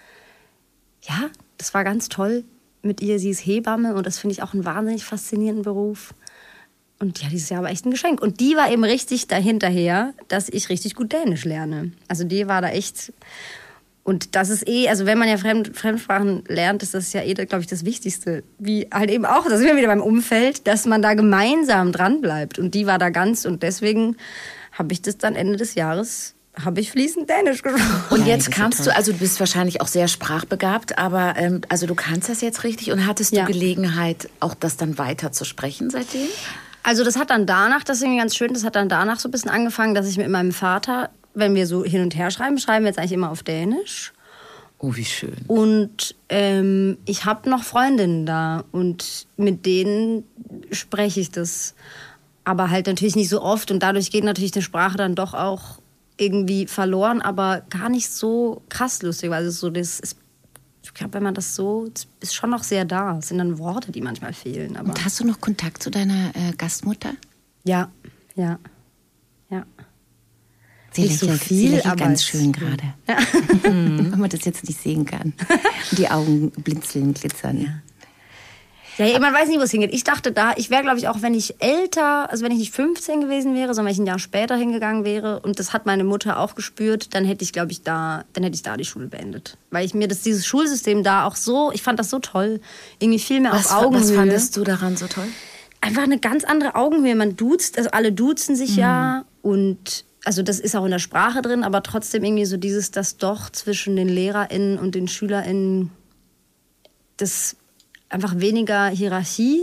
ja, das war ganz toll mit ihr. Sie ist Hebamme und das finde ich auch einen wahnsinnig faszinierenden Beruf. Und ja, dieses Jahr war echt ein Geschenk. Und die war eben richtig dahinterher, dass ich richtig gut Dänisch lerne. Also die war da echt. Und das ist eh, also wenn man ja Fremd, Fremdsprachen lernt, ist das ja eh, glaube ich, das Wichtigste. Wie halt eben auch, da sind wir wieder beim Umfeld, dass man da gemeinsam dran bleibt. Und die war da ganz und deswegen habe ich das dann Ende des Jahres, habe ich fließend Dänisch gesprochen. Und jetzt kannst du, also du bist wahrscheinlich auch sehr sprachbegabt, aber ähm, also du kannst das jetzt richtig und hattest du ja. Gelegenheit, auch das dann weiter zu sprechen seitdem? Also das hat dann danach, das ist irgendwie ganz schön, das hat dann danach so ein bisschen angefangen, dass ich mit meinem Vater, wenn wir so hin und her schreiben, schreiben wir jetzt eigentlich immer auf Dänisch. Oh, wie schön. Und ähm, ich habe noch Freundinnen da und mit denen spreche ich das. Aber halt natürlich nicht so oft und dadurch geht natürlich die Sprache dann doch auch irgendwie verloren, aber gar nicht so krass lustig. Also so das ist, ich glaube, wenn man das so, ist schon noch sehr da. Es sind dann Worte, die manchmal fehlen. Aber und hast du noch Kontakt zu deiner äh, Gastmutter? Ja, ja, ja. Sie nicht lächelt, so viel, sie lächelt aber ganz es- schön gerade. Ja. Wenn man das jetzt nicht sehen kann. Und die Augen blinzeln, glitzern. Ja, ja, man weiß nicht, wo es hingeht. Ich dachte da, ich wäre, glaube ich, auch wenn ich älter, also wenn ich nicht fünfzehn gewesen wäre, sondern wenn ich ein Jahr später hingegangen wäre, und das hat meine Mutter auch gespürt, dann hätte ich, glaube ich, da, dann hätte ich da die Schule beendet. Weil ich mir das, dieses Schulsystem da auch so, ich fand das so toll, irgendwie viel mehr Was, auf Augenhöhe. was fandest du daran so toll? Einfach eine ganz andere Augenhöhe. Man duzt, also alle duzen sich ja und also das ist auch in der Sprache drin, aber trotzdem irgendwie so dieses, das doch zwischen den LehrerInnen und den SchülerInnen, das einfach weniger Hierarchie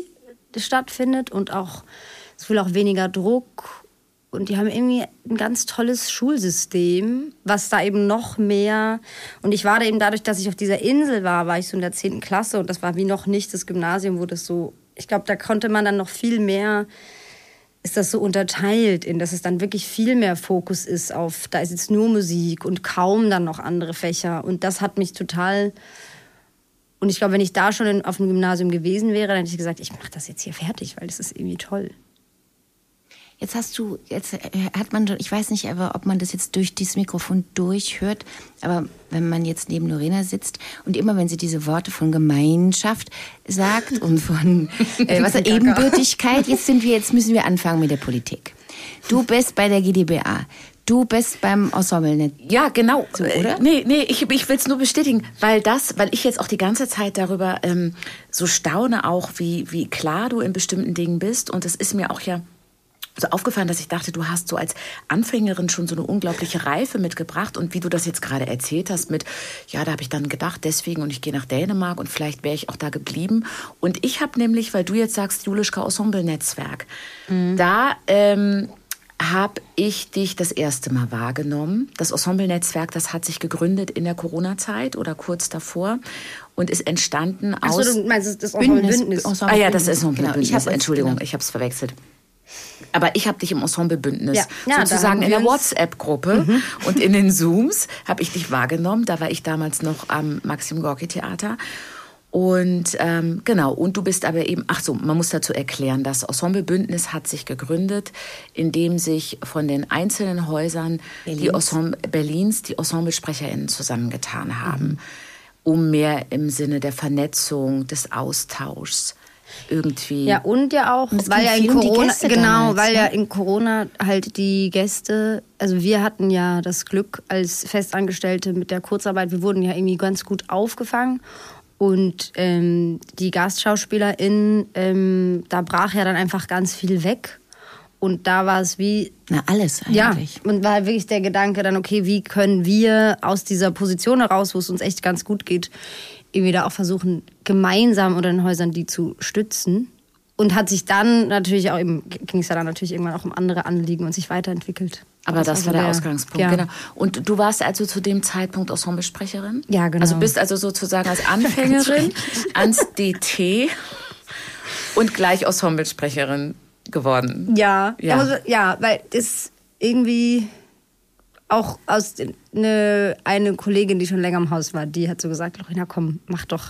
stattfindet und auch, es will auch weniger Druck. Und die haben irgendwie ein ganz tolles Schulsystem, was da eben noch mehr... Und ich war da eben dadurch, dass ich auf dieser Insel war, war ich so in der zehnten Klasse und das war wie noch nicht das Gymnasium, wo das so... Ich glaube, da konnte man dann noch viel mehr... Ist das so unterteilt in, dass es dann wirklich viel mehr Fokus ist auf... Da ist jetzt nur Musik und kaum dann noch andere Fächer. Und das hat mich total... Und ich glaube, wenn ich da schon in, auf dem Gymnasium gewesen wäre, dann hätte ich gesagt, ich mache das jetzt hier fertig, weil das ist irgendwie toll. Jetzt hast du, jetzt hat man, ich weiß nicht, aber ob man das jetzt durch dieses Mikrofon durchhört, aber wenn man jetzt neben Lorena sitzt und immer wenn sie diese Worte von Gemeinschaft sagt und von äh, was Ebenbürtigkeit, jetzt sind wir, jetzt müssen wir anfangen mit der Politik. Du bist bei der G d B A. Du bist beim Ensemble. Ja, genau. So, oder? Nee, nee, ich, ich will es nur bestätigen, weil das, weil ich jetzt auch die ganze Zeit darüber ähm, so staune auch, wie, wie klar du in bestimmten Dingen bist. Und es ist mir auch ja so aufgefallen, dass ich dachte, du hast so als Anfängerin schon so eine unglaubliche Reife mitgebracht. Und wie du das jetzt gerade erzählt hast mit, ja, da habe ich dann gedacht, deswegen, und ich gehe nach Dänemark und vielleicht wäre ich auch da geblieben. Und ich habe nämlich, weil du jetzt sagst, Julischka Ensemble-Netzwerk, mhm. da ähm, habe ich dich das erste Mal wahrgenommen. Das Ensemble-Netzwerk, das hat sich gegründet in der Corona-Zeit oder kurz davor und ist entstanden aus... Ach so, du meinst das Ensemble Bündnis? Ah ja, das ist Ensemble Bündnis. Genau, ich hab, Entschuldigung, genau. ich habe es verwechselt. Aber ich habe dich im Ensemble-Bündnis, ja. Ja, sozusagen in der WhatsApp-Gruppe mhm. und in den Zooms habe ich dich wahrgenommen. Da war ich damals noch am Maxim-Gorki-Theater. Und ähm, genau, und du bist aber eben, ach so, man muss dazu erklären, das Ensemble-Bündnis hat sich gegründet, indem sich von den einzelnen Häusern Berlins die, Ensemble, Berlins, die Ensemblesprecherinnen zusammengetan haben, mhm. um mehr im Sinne der Vernetzung, des Austauschs irgendwie. Ja, und ja auch, und weil ja in Corona, genau, damals, weil ne? ja in Corona halt die Gäste, also wir hatten ja das Glück als Festangestellte mit der Kurzarbeit, wir wurden ja irgendwie ganz gut aufgefangen. Und ähm, die GastschauspielerInnen, ähm, da brach ja dann einfach ganz viel weg. Und da war es wie... Na, alles eigentlich. Ja, und war halt wirklich der Gedanke dann, okay, wie können wir aus dieser Position heraus, wo es uns echt ganz gut geht, irgendwie da auch versuchen, gemeinsam unter den Häusern die zu stützen. Und hat sich dann natürlich auch eben, ging es ja dann natürlich irgendwann auch um andere Anliegen und sich weiterentwickelt. Aber das, das also war der, der Ausgangspunkt, ja. genau. Und du warst also zu dem Zeitpunkt Ensemblesprecherin? Ja, genau. Also bist also sozusagen als Anfängerin ans D T und gleich Ensemblesprecherin geworden. Ja, ja, also, ja, weil das irgendwie auch aus eine, eine Kollegin, die schon länger im Haus war, die hat so gesagt, Lorena, komm, mach doch,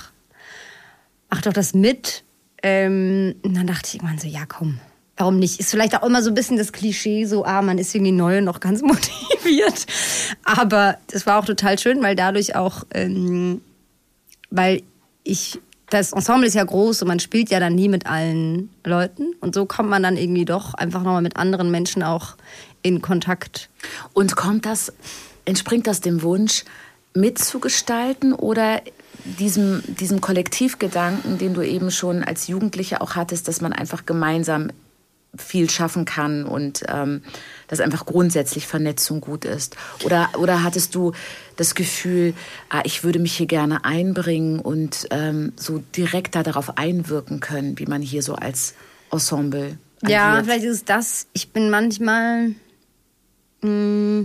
mach doch das mit. Ähm, und dann dachte ich irgendwann so, ja komm, warum nicht? Ist vielleicht auch immer so ein bisschen das Klischee, so, ah, man ist irgendwie neu und noch ganz motiviert. Aber das war auch total schön, weil dadurch auch, ähm, weil ich, das Ensemble ist ja groß und man spielt ja dann nie mit allen Leuten. Und so kommt man dann irgendwie doch einfach nochmal mit anderen Menschen auch in Kontakt. Und kommt das, entspringt das dem Wunsch, mitzugestalten oder diesem, diesem Kollektivgedanken, den du eben schon als Jugendliche auch hattest, dass man einfach gemeinsam viel schaffen kann und ähm, dass einfach grundsätzlich Vernetzung gut ist? Oder, oder hattest du das Gefühl, ah, ich würde mich hier gerne einbringen und ähm, so direkt da darauf einwirken können, wie man hier so als Ensemble agiert? Ja, vielleicht ist es das. Ich bin manchmal... Mh,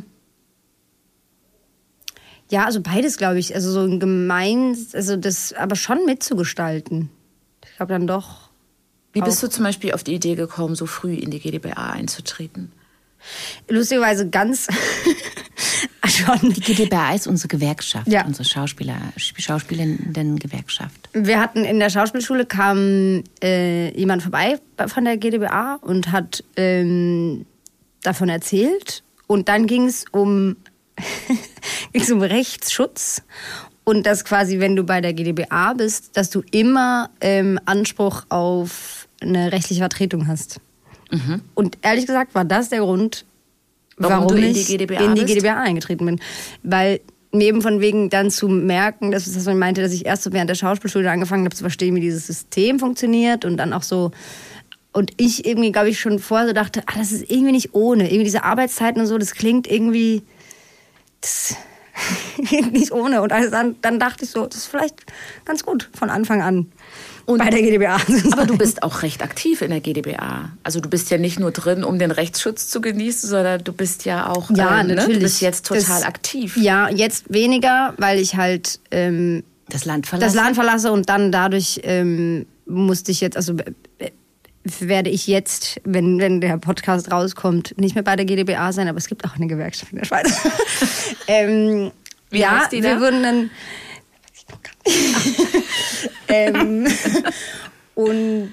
ja, also beides, glaube ich. Also so ein gemeins, also das aber schon mitzugestalten. Ich glaube dann doch. Wie bist du zum Beispiel auf die Idee gekommen, so früh in die G d B A einzutreten? Lustigerweise ganz schon. Die G d B A ist unsere Gewerkschaft, ja. unsere Schauspieler, Schauspielerinnen-Gewerkschaft. Wir hatten in der Schauspielschule, kam äh, jemand vorbei von der G d B A und hat ähm, davon erzählt. Und dann ging es um... ging es um Rechtsschutz und dass quasi, wenn du bei der G d B A bist, dass du immer ähm, Anspruch auf eine rechtliche Vertretung hast. Mhm. Und ehrlich gesagt war das der Grund, warum, warum du in die G d B A in die G d B A eingetreten bin. Weil mir eben von wegen dann zu merken, dass das, was man meinte, dass ich erst so während der Schauspielschule angefangen habe zu verstehen, wie dieses System funktioniert und dann auch so. Und ich irgendwie, glaube ich, schon vorher so dachte, ah, das ist irgendwie nicht ohne. Irgendwie diese Arbeitszeiten und so, das klingt irgendwie... Das nicht ohne. Und also dann, dann dachte ich so, das ist vielleicht ganz gut von Anfang an. Und, bei der G d B A. Aber du bist auch recht aktiv in der G d B A. Also du bist ja nicht nur drin, um den Rechtsschutz zu genießen, sondern du bist ja auch, ja, äh, ne? natürlich. Du bist jetzt total das, aktiv. Ja, jetzt weniger, weil ich halt ähm, das Land verlasse. Das Land verlasse und dann dadurch ähm, musste ich jetzt, also äh, werde ich jetzt, wenn, wenn der Podcast rauskommt, nicht mehr bei der G d B A sein, aber es gibt auch eine Gewerkschaft in der Schweiz. ähm, Wie ja, heißt die wir da? würden dann... ähm, und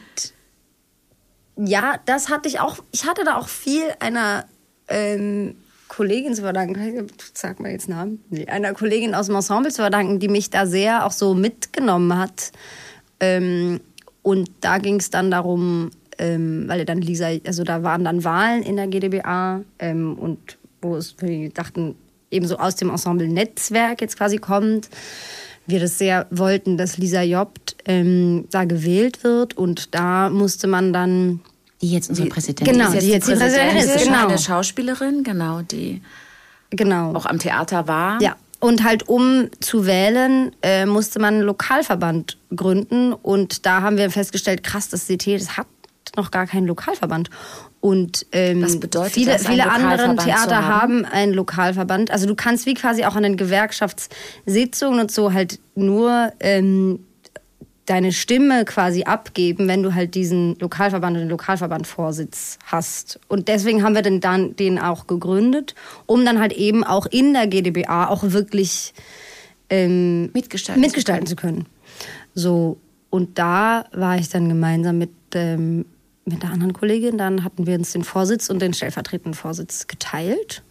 ja, das hatte ich auch, ich hatte da auch viel einer ähm, Kollegin zu verdanken, sag mal jetzt Namen, nee, einer Kollegin aus dem Ensemble zu verdanken, die mich da sehr auch so mitgenommen hat. Ähm, und da ging es dann darum, ähm, weil dann Lisa, also da waren dann Wahlen in der G d B A ähm, und wo es, wir dachten, eben so aus dem Ensemble-Netzwerk jetzt quasi kommt, wir das sehr wollten, dass Lisa Jobt ähm, da gewählt wird und da musste man dann... Die jetzt unsere Präsidentin genau, ist. die jetzt die Präsidentin ist, genau. Eine Schauspielerin, genau, die genau. auch am Theater war. Ja, und halt um zu wählen, äh, musste man einen Lokalverband gründen und da haben wir festgestellt, krass, das C T, das hat noch gar keinen Lokalverband. Und ähm, Was bedeutet viele, das, einen viele andere Lokalverband zu Theater haben? haben einen Lokalverband. Also du kannst wie quasi auch an den Gewerkschaftssitzungen und so halt nur ähm, deine Stimme quasi abgeben, wenn du halt diesen Lokalverband und den Lokalverbandvorsitz hast. Und deswegen haben wir den dann den auch gegründet, um dann halt eben auch in der G d B A auch wirklich ähm, Mitgestalten, mitgestalten zu können. So, und da war ich dann gemeinsam mit ähm, mit der anderen Kollegin, dann hatten wir uns den Vorsitz und den stellvertretenden Vorsitz geteilt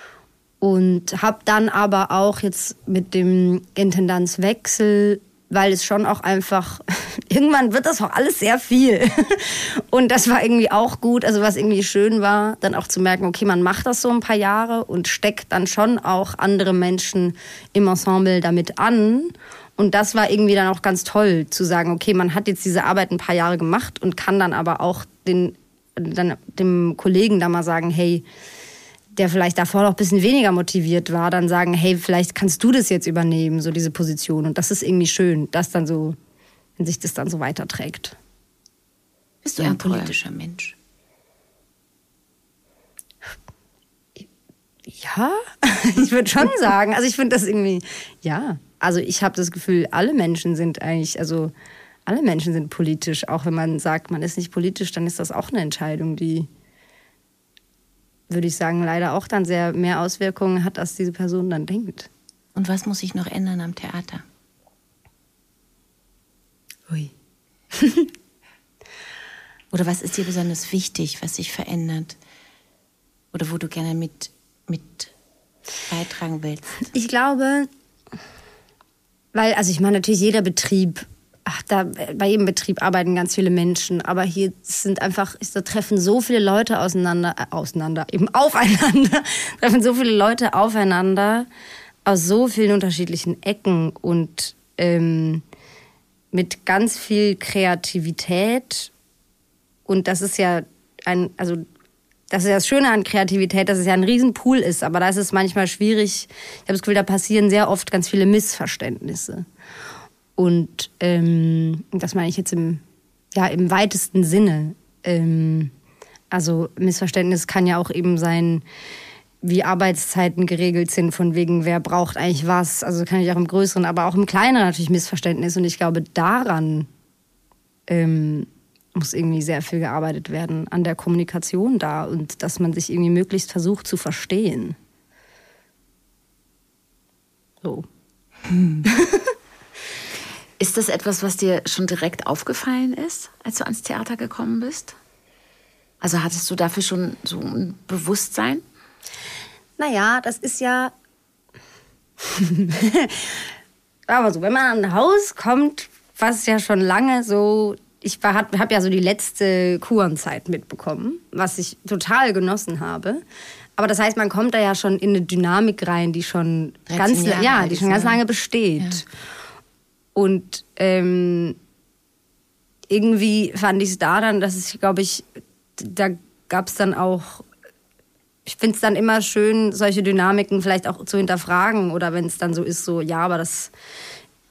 und habe dann aber auch jetzt mit dem Intendanzwechsel, weil es schon auch einfach, irgendwann wird das auch alles sehr viel und das war irgendwie auch gut, also was irgendwie schön war, dann auch zu merken, okay, man macht das so ein paar Jahre und steckt dann schon auch andere Menschen im Ensemble damit an. Und das war irgendwie dann auch ganz toll, zu sagen, okay, man hat jetzt diese Arbeit ein paar Jahre gemacht und kann dann aber auch den, dann dem Kollegen da mal sagen, hey, der vielleicht davor noch ein bisschen weniger motiviert war, dann sagen, hey, vielleicht kannst du das jetzt übernehmen, so diese Position. Und das ist irgendwie schön, dass dann so, wenn sich das dann so weiterträgt. Bist du Ja, ein toll. politischer Mensch? Ja, ich würde schon sagen. Also ich finde das irgendwie, ja. Also ich habe das Gefühl, alle Menschen sind eigentlich, also alle Menschen sind politisch. Auch wenn man sagt, man ist nicht politisch, dann ist das auch eine Entscheidung, die, würde ich sagen, leider auch dann sehr mehr Auswirkungen hat, als diese Person dann denkt. Und was muss sich noch ändern am Theater? Ui. Oder was ist dir besonders wichtig, was sich verändert? Oder wo du gerne mit, mit beitragen willst? Ich glaube, weil, also ich meine natürlich jeder Betrieb, ach, da, bei jedem Betrieb arbeiten ganz viele Menschen, aber hier sind einfach, da treffen so viele Leute auseinander, äh, auseinander, eben aufeinander, treffen so viele Leute aufeinander aus so vielen unterschiedlichen Ecken und ähm, mit ganz viel Kreativität. Und das ist ja ein, also das ist ja das Schöne an Kreativität, dass es ja ein Riesenpool ist, aber da ist es manchmal schwierig. Ich habe das Gefühl, da passieren sehr oft ganz viele Missverständnisse. Und ähm, das meine ich jetzt im, ja, im weitesten Sinne. Ähm, also Missverständnis kann ja auch eben sein, wie Arbeitszeiten geregelt sind, von wegen, wer braucht eigentlich was. Also kann ich auch im Größeren, aber auch im Kleineren natürlich Missverständnis. Und ich glaube, daran ähm, muss irgendwie sehr viel gearbeitet werden, an der Kommunikation da und dass man sich irgendwie möglichst versucht zu verstehen. So. Hm. Ist das etwas, was dir schon direkt aufgefallen ist, als du ans Theater gekommen bist? Also hattest du dafür schon so ein Bewusstsein? Naja, das ist ja... Aber so, wenn man an ein Haus kommt, was ja schon lange so... Ich habe ja so die letzte Kurenzeit mitbekommen, was ich total genossen habe. Aber das heißt, man kommt da ja schon in eine Dynamik rein, die schon ganz, ja, die schon ganz lange besteht. Ja. Und ähm, irgendwie fand ich es da dann, dass ich, glaube ich, da gab es dann auch, ich finde es dann immer schön, solche Dynamiken vielleicht auch zu hinterfragen. Oder wenn es dann so ist, so, ja, aber das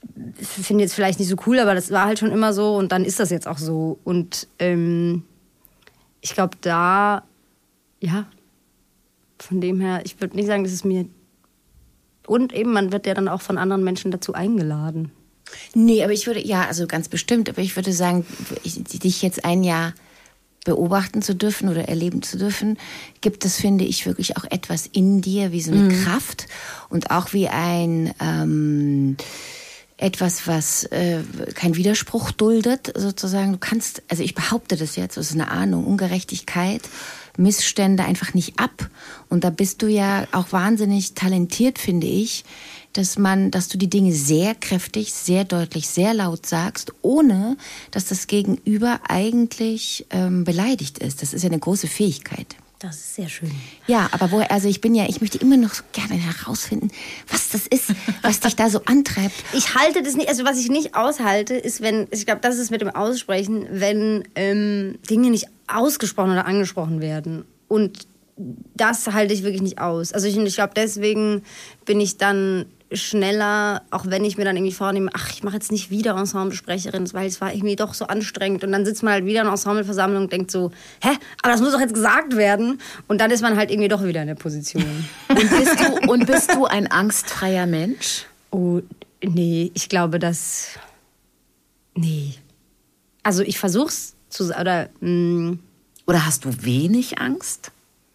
finde jetzt vielleicht nicht so cool, aber das war halt schon immer so und dann ist das jetzt auch so. Und ähm, ich glaube, da, ja, von dem her, ich würde nicht sagen, dass es mir... Und eben, man wird ja dann auch von anderen Menschen dazu eingeladen. Nee, aber ich würde, ja, also ganz bestimmt, aber ich würde sagen, ich, dich jetzt ein Jahr beobachten zu dürfen oder erleben zu dürfen, gibt es, finde ich, wirklich auch etwas in dir, wie so eine mhm. Kraft und auch wie ein ähm, etwas, was äh, kein Widerspruch duldet, sozusagen. Du kannst, also ich behaupte das jetzt, das ist eine Ahnung, Ungerechtigkeit, Missstände einfach nicht ab. Und da bist du ja auch wahnsinnig talentiert, finde ich, dass man, dass du die Dinge sehr kräftig, sehr deutlich, sehr laut sagst, ohne dass das Gegenüber eigentlich ähm, beleidigt ist. Das ist ja eine große Fähigkeit. Das ist sehr schön. Ja, aber woher, also ich bin ja, ich möchte immer noch so gerne herausfinden, was das ist, was dich da so antreibt. Ich halte das nicht, also was ich nicht aushalte, ist, wenn, ich glaube, das ist mit dem Aussprechen, wenn ähm, Dinge nicht ausgesprochen oder angesprochen werden. Und das halte ich wirklich nicht aus. Also ich, ich glaube, deswegen bin ich dann schneller, auch wenn ich mir dann irgendwie vornehme, ach, ich mache jetzt nicht wieder Ensemblesprecherin, weil es war irgendwie doch so anstrengend. Und dann sitzt man halt wieder in einer Ensembleversammlung und denkt so, hä, aber das muss doch jetzt gesagt werden. Und dann ist man halt irgendwie doch wieder in der Position. Und bist du, und bist du ein angstfreier Mensch? Oh, nee, ich glaube, dass... Nee. Also ich versuch's zu... Oder, mh, oder hast du wenig Angst?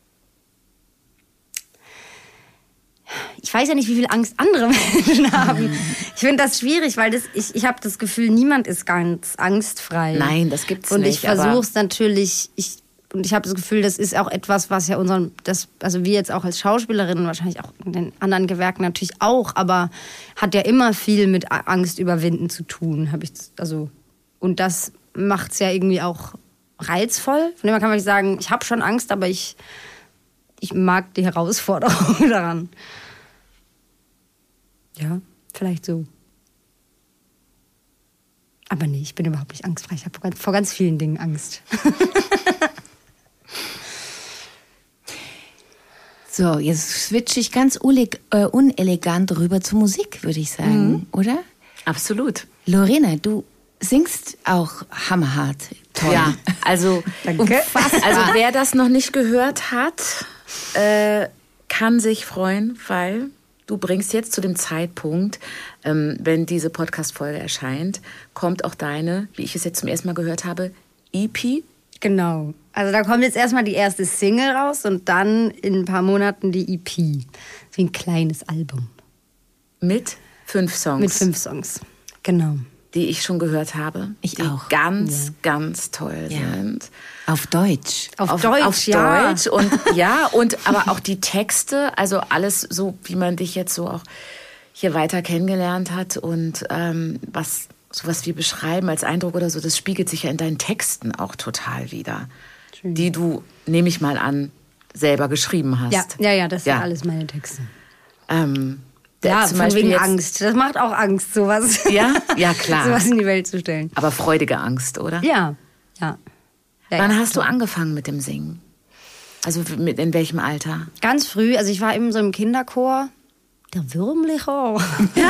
Ich weiß ja nicht, wie viel Angst andere Menschen haben. Ich finde das schwierig, weil das, ich, ich habe das Gefühl, niemand ist ganz angstfrei. Nein, das gibt's und nicht. Ich versuche es natürlich, ich, und ich habe das Gefühl, das ist auch etwas, was ja unseren, das, also wir jetzt auch als Schauspielerinnen, wahrscheinlich auch in den anderen Gewerken natürlich auch, aber hat ja immer viel mit Angst überwinden zu tun, habe ich, also, und das macht's ja irgendwie auch reizvoll. Von dem her kann man nicht sagen, ich habe schon Angst, aber ich, ich mag die Herausforderung daran. Ja, vielleicht so. Aber nee, ich bin überhaupt nicht angstfrei. Ich habe vor, vor ganz vielen Dingen Angst. So, jetzt switche ich ganz uleg, äh, unelegant rüber zur Musik, würde ich sagen, mhm. oder? Absolut. Lorena, du singst auch hammerhart. Toll. Ja, also, also wer das noch nicht gehört hat, äh, kann sich freuen, weil du bringst jetzt zu dem Zeitpunkt, ähm, wenn diese Podcast-Folge erscheint, kommt auch deine, wie ich es jetzt zum ersten Mal gehört habe, E P. Genau. Also da kommt jetzt erstmal die erste Single raus und dann in ein paar Monaten die E P. Wie ein kleines Album. Mit fünf Songs. Mit fünf Songs, genau. Die ich schon gehört habe. Ich die auch. ganz, ja. ganz toll ja. sind. Auf Deutsch. Auf, auf Deutsch, auf ja. Deutsch. Und ja, und aber auch die Texte, also alles so, wie man dich jetzt so auch hier weiter kennengelernt hat und ähm, was sowas wie beschreiben als Eindruck oder so, das spiegelt sich ja in deinen Texten auch total wider. Schön. Die du, nehme ich mal an, selber geschrieben hast. Ja, ja, ja das sind ja. alles meine Texte. Ähm, Ja, zum von Beispiel wegen jetzt, Angst. Das macht auch Angst, sowas. Ja, ja klar. sowas in die Welt zu stellen. Aber freudige Angst, oder? Ja, ja. ja Wann ja, hast klar. du angefangen mit dem Singen? Also mit, in welchem Alter? Ganz früh. Also ich war eben so im Kinderchor. Der Würmlichor.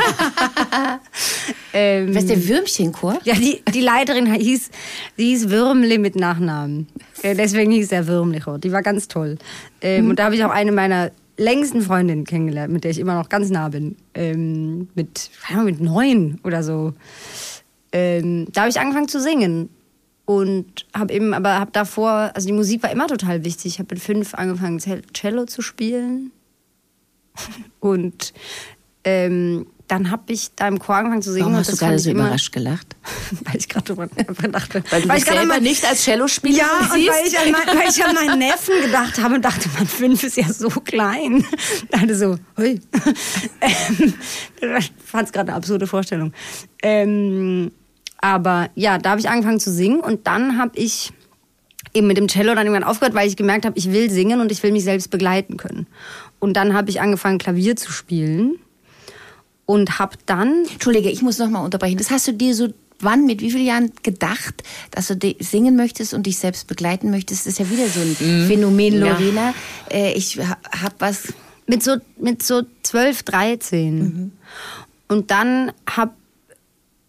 ähm, Was ist der Würmchenchor? Ja, die, die Leiterin hieß, die hieß Würmli mit Nachnamen. Äh, deswegen hieß der Würmlichor. Die war ganz toll. Ähm, mhm. Und da habe ich auch eine meiner längsten Freundinnen kennengelernt, mit der ich immer noch ganz nah bin. Ähm, mit, mit neun oder so. Ähm, da habe ich angefangen zu singen. Und habe eben, aber habe davor, also die Musik war immer total wichtig. Ich habe mit fünf angefangen, Cello zu spielen. Und ähm, dann habe ich da im Chor angefangen zu singen. Warum hast und du gerade so immer, überrascht gelacht? Weil ich gerade drüber dachte. Weil du weil dich selber mein, nicht als Cellospieler ja, siehst? Ja, weil ich, an mein, weil ich an meinen Neffen gedacht habe und dachte, man, fünf ist ja so klein. Ich dachte so, hui. ähm, ich fand es gerade eine absurde Vorstellung. Ähm, aber ja, da habe ich angefangen zu singen und dann habe ich eben mit dem Cello dann irgendwann aufgehört, weil ich gemerkt habe, ich will singen und ich will mich selbst begleiten können. Und dann habe ich angefangen, Klavier zu spielen und habe dann... Entschuldige, ich muss noch mal unterbrechen. Das hast du dir so, wann, mit wie vielen Jahren gedacht, dass du singen möchtest und dich selbst begleiten möchtest? Das ist ja wieder so ein mhm. Phänomen, Lorena. Ja. Äh, ich habe was... Mit so, mit so zwölf, dreizehn. Mhm. Und dann habe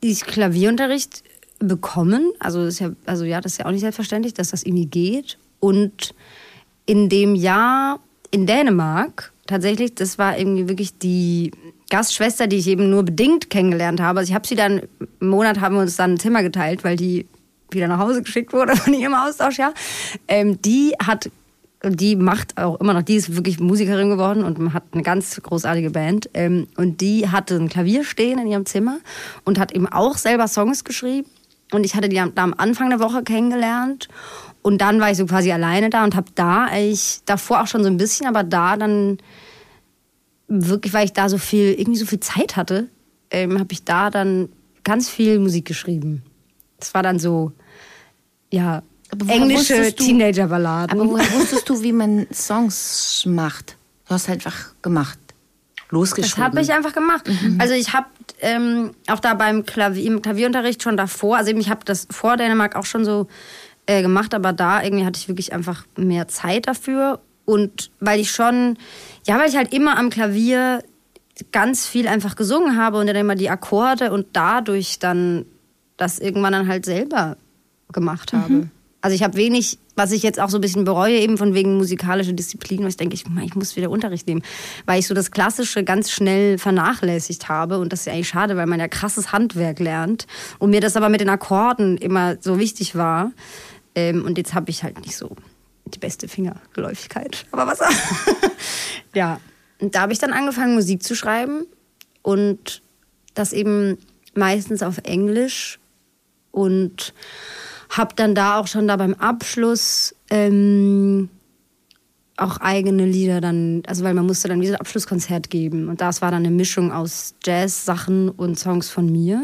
ich Klavierunterricht bekommen. Also, ist ja, also ja, das ist ja auch nicht selbstverständlich, dass das irgendwie geht. Und in dem Jahr in Dänemark, tatsächlich, das war irgendwie wirklich die Gastschwester, die ich eben nur bedingt kennengelernt habe. Also ich habe sie dann, im Monat haben wir uns dann ein Zimmer geteilt, weil die wieder nach Hause geschickt wurde von ihrem Austausch, ja. Ähm, die hat, die macht auch immer noch, die ist wirklich Musikerin geworden und hat eine ganz großartige Band. Ähm, und die hatte ein Klavier stehen in ihrem Zimmer und hat eben auch selber Songs geschrieben. Und ich hatte die am, da am Anfang der Woche kennengelernt. Und dann war ich so quasi alleine da und habe da eigentlich, davor auch schon so ein bisschen, aber da dann wirklich, weil ich da so viel, irgendwie so viel Zeit hatte, ähm, habe ich da dann ganz viel Musik geschrieben. Das war dann so, ja, englische Teenager-Balladen. Aber woher wusstest du, wie man Songs macht? Du hast halt einfach gemacht. Losgeschrieben. Das habe ich einfach gemacht. Mhm. Also ich habe ähm, auch da beim Klavier, im Klavierunterricht schon davor, also eben ich habe das vor Dänemark auch schon so äh, gemacht, aber da irgendwie hatte ich wirklich einfach mehr Zeit dafür. Und weil ich schon, ja, weil ich halt immer am Klavier ganz viel einfach gesungen habe und dann immer die Akkorde und dadurch dann das irgendwann dann halt selber gemacht habe. Mhm. Also ich habe wenig, was ich jetzt auch so ein bisschen bereue, eben von wegen musikalischer Disziplin, weil ich denke, ich, ich muss wieder Unterricht nehmen, weil ich so das Klassische ganz schnell vernachlässigt habe und das ist ja eigentlich schade, weil man ja krasses Handwerk lernt und mir das aber mit den Akkorden immer so wichtig war ähm, und jetzt habe ich halt nicht so die beste Fingergeläufigkeit, aber was? Ja, und da habe ich dann angefangen, Musik zu schreiben und das eben meistens auf Englisch und habe dann da auch schon da beim Abschluss ähm, auch eigene Lieder dann, also weil man musste dann wie so ein Abschlusskonzert geben und das war dann eine Mischung aus Jazz-Sachen und Songs von mir.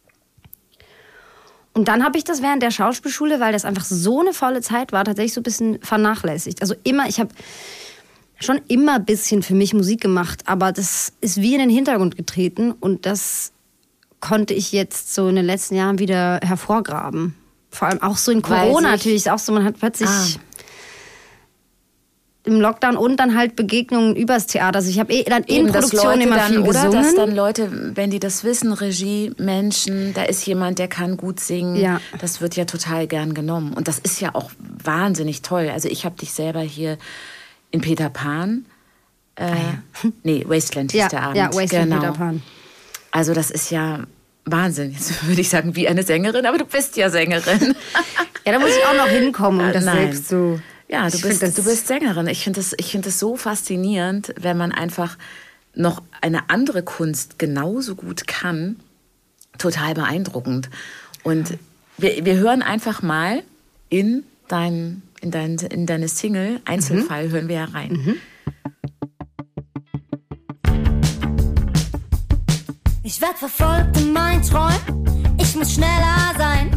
Und dann habe ich das während der Schauspielschule, weil das einfach so eine volle Zeit war, tatsächlich so ein bisschen vernachlässigt. Also immer, ich habe schon immer ein bisschen für mich Musik gemacht, aber das ist wie in den Hintergrund getreten und das konnte ich jetzt so in den letzten Jahren wieder hervorgraben. Vor allem auch so in Corona natürlich, ist auch so, man hat plötzlich ah. im Lockdown und dann halt Begegnungen übers Theater. Also ich habe eh dann in Produktion immer dann, viel oder gesungen. Dass dann Leute, wenn die das wissen, Regie, Menschen, da ist jemand, der kann gut singen, ja. Das wird ja total gern genommen. Und das ist ja auch wahnsinnig toll. Also ich habe dich selber hier in Peter Pan, äh, ah, ja. nee, Wasteland hieß ja, der Abend. Ja, Wasteland genau. Peter Pan. Also das ist ja Wahnsinn. Jetzt würde ich sagen, wie eine Sängerin, aber du bist ja Sängerin. Ja, da muss ich auch noch hinkommen, um das Nein. selbst so... Ja, du bist, du bist Sängerin. Ich finde das, ich finde das so faszinierend, wenn man einfach noch eine andere Kunst genauso gut kann. Total beeindruckend. Und wir, wir hören einfach mal in, dein, in, dein, in deine Single, Einzelfall, mhm. hören wir ja rein. Mhm. Ich werd verfolgt in meinen Träumen, ich muss schneller sein.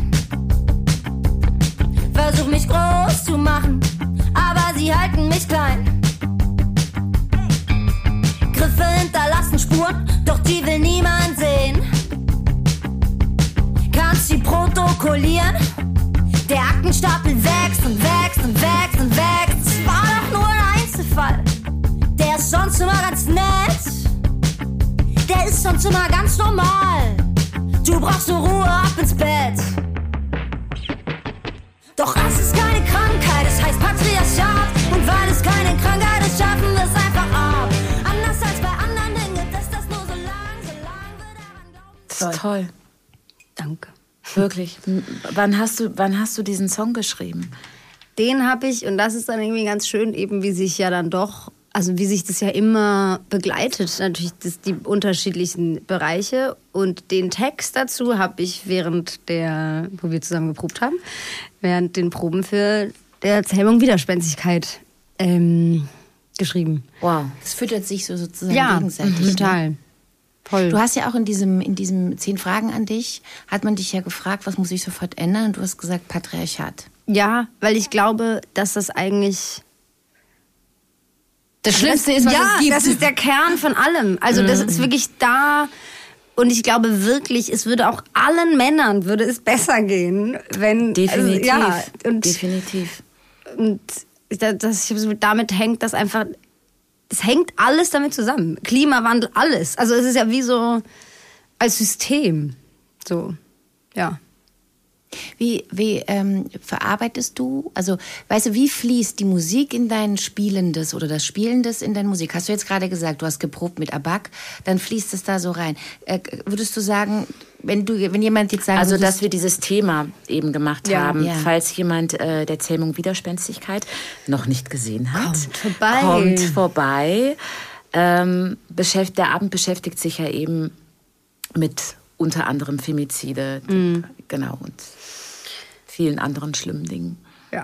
Versuch mich groß zu machen, aber sie halten mich klein. Griffe hinterlassen Spuren, doch die will niemand sehen. Kannst sie protokollieren? Der Aktenstapel wächst und wächst und wächst und wächst. Es war doch nur ein Einzelfall, der ist sonst immer ganz nett. Der ist sonst immer ganz normal. Du brauchst nur Ruhe, ab ins Bett. Doch es ist keine Krankheit, es heißt Patriarchat. Und weil es keine Krankheit ist, schaffen wir es einfach ab. Anders als bei anderen Dingen gibt es das nur so lang, so lang wird daran glauben. Das ist toll. Danke. Wirklich. Wann hast du, wann hast du diesen Song geschrieben? Den habe ich, und das ist dann irgendwie ganz schön, eben wie sich ja dann doch, also wie sich das ja immer begleitet, natürlich das, die unterschiedlichen Bereiche. Und den Text dazu habe ich während der, wo wir zusammen geprobt haben, während den Proben für der Zähmung Widerspenstigkeit ähm, geschrieben. Wow. Das füttert sich so sozusagen ja, gegenseitig. Ja, total. Voll. Du hast ja auch in diesem, in diesem zehn Fragen an dich, hat man dich ja gefragt, was muss ich sofort ändern? Und du hast gesagt, Patriarchat. Ja, weil ich glaube, dass das eigentlich das Schlimmste ist, was ja, es gibt. Das ist der Kern von allem. Also das ist wirklich da. Und ich glaube wirklich, es würde auch allen Männern würde es besser gehen, wenn... Definitiv. Also, ja, und, Definitiv. Und das, das, damit hängt das einfach... Es hängt alles damit zusammen. Klimawandel, alles. Also es ist ja wie so als System. So, ja. Wie, wie ähm, verarbeitest du, also weißt du, wie fließt die Musik in dein Spielendes oder das Spielendes in deine Musik? Hast du jetzt gerade gesagt, du hast geprobt mit Abak, dann fließt es da so rein. Äh, würdest du sagen, wenn du, wenn jemand jetzt sagen Also, würdest, dass wir dieses Thema eben gemacht Ja. haben, Ja. falls jemand äh, der Zähmung Widerspenstigkeit noch nicht gesehen hat. Kommt vorbei. Kommt vorbei. Ähm, beschäft, der Abend beschäftigt sich ja eben mit unter anderem Femizide, Mhm. genau, und vielen anderen schlimmen Dingen. Ja.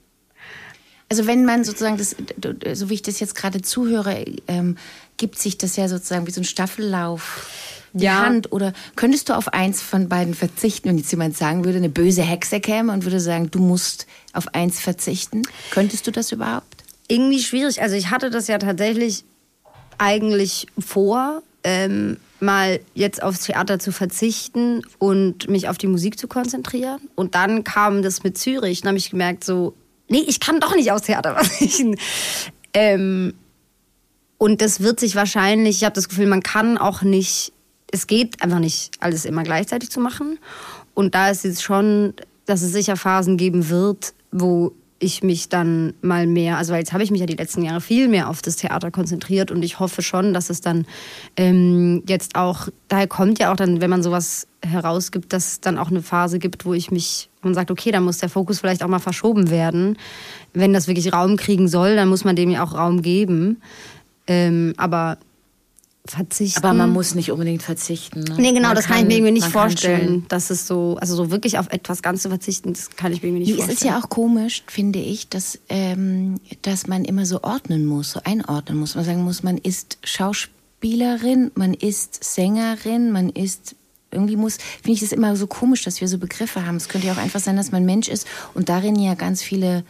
also wenn man sozusagen, das, so wie ich das jetzt gerade zuhöre, ähm, gibt sich das ja sozusagen wie so ein Staffellauf die Ja. Hand, oder könntest du auf eins von beiden verzichten, wenn jetzt jemand sagen würde, eine böse Hexe käme und würde sagen, du musst auf eins verzichten? Könntest du das überhaupt? Irgendwie schwierig. Also ich hatte das ja tatsächlich eigentlich vor, ähm, mal jetzt aufs Theater zu verzichten und mich auf die Musik zu konzentrieren. Und dann kam das mit Zürich. Dann habe ich gemerkt, so, nee, ich kann doch nicht aufs Theater verzichten. Ähm, und das wird sich wahrscheinlich, ich habe das Gefühl, man kann auch nicht, es geht einfach nicht, alles immer gleichzeitig zu machen. Und da ist jetzt schon, dass es sicher Phasen geben wird, wo ich mich dann mal mehr, also jetzt habe ich mich ja die letzten Jahre viel mehr auf das Theater konzentriert und ich hoffe schon, dass es dann ähm, jetzt auch, daher kommt ja auch dann, wenn man sowas herausgibt, dass es dann auch eine Phase gibt, wo ich mich, man sagt, okay, dann muss der Fokus vielleicht auch mal verschoben werden. Wenn das wirklich Raum kriegen soll, dann muss man dem ja auch Raum geben. Ähm, aber verzichten. Aber man muss nicht unbedingt verzichten. Ne? Nee, genau, Man das kann, kann ich mir irgendwie nicht man kann vorstellen. schon- Dass es so, also so wirklich auf etwas ganz zu verzichten, das kann ich mir irgendwie nicht Wie ist vorstellen. es ja auch komisch, finde ich, dass, ähm, dass man immer so ordnen muss, so einordnen muss. Man sagen muss, man ist Schauspielerin, man ist Sängerin, man ist, irgendwie muss, finde ich das immer so komisch, dass wir so Begriffe haben. Es könnte ja auch einfach sein, dass man Mensch ist und darin ja ganz viele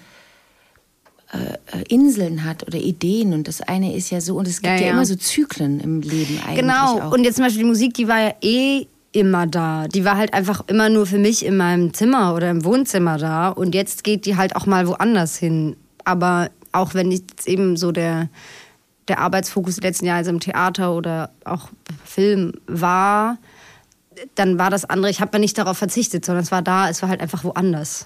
äh, Inseln hat oder Ideen. Und das eine ist ja so, und es gibt Ja, ja, ja. immer so Zyklen im Leben eigentlich Genau, auch. und jetzt zum Beispiel die Musik, die war ja eh immer da. Die war halt einfach immer nur für mich in meinem Zimmer oder im Wohnzimmer da. Und jetzt geht die halt auch mal woanders hin. Aber auch wenn jetzt eben so der, der Arbeitsfokus die letzten Jahre also im Theater oder auch Film war, dann war das andere, ich habe nicht darauf verzichtet, sondern es war da, es war halt einfach woanders.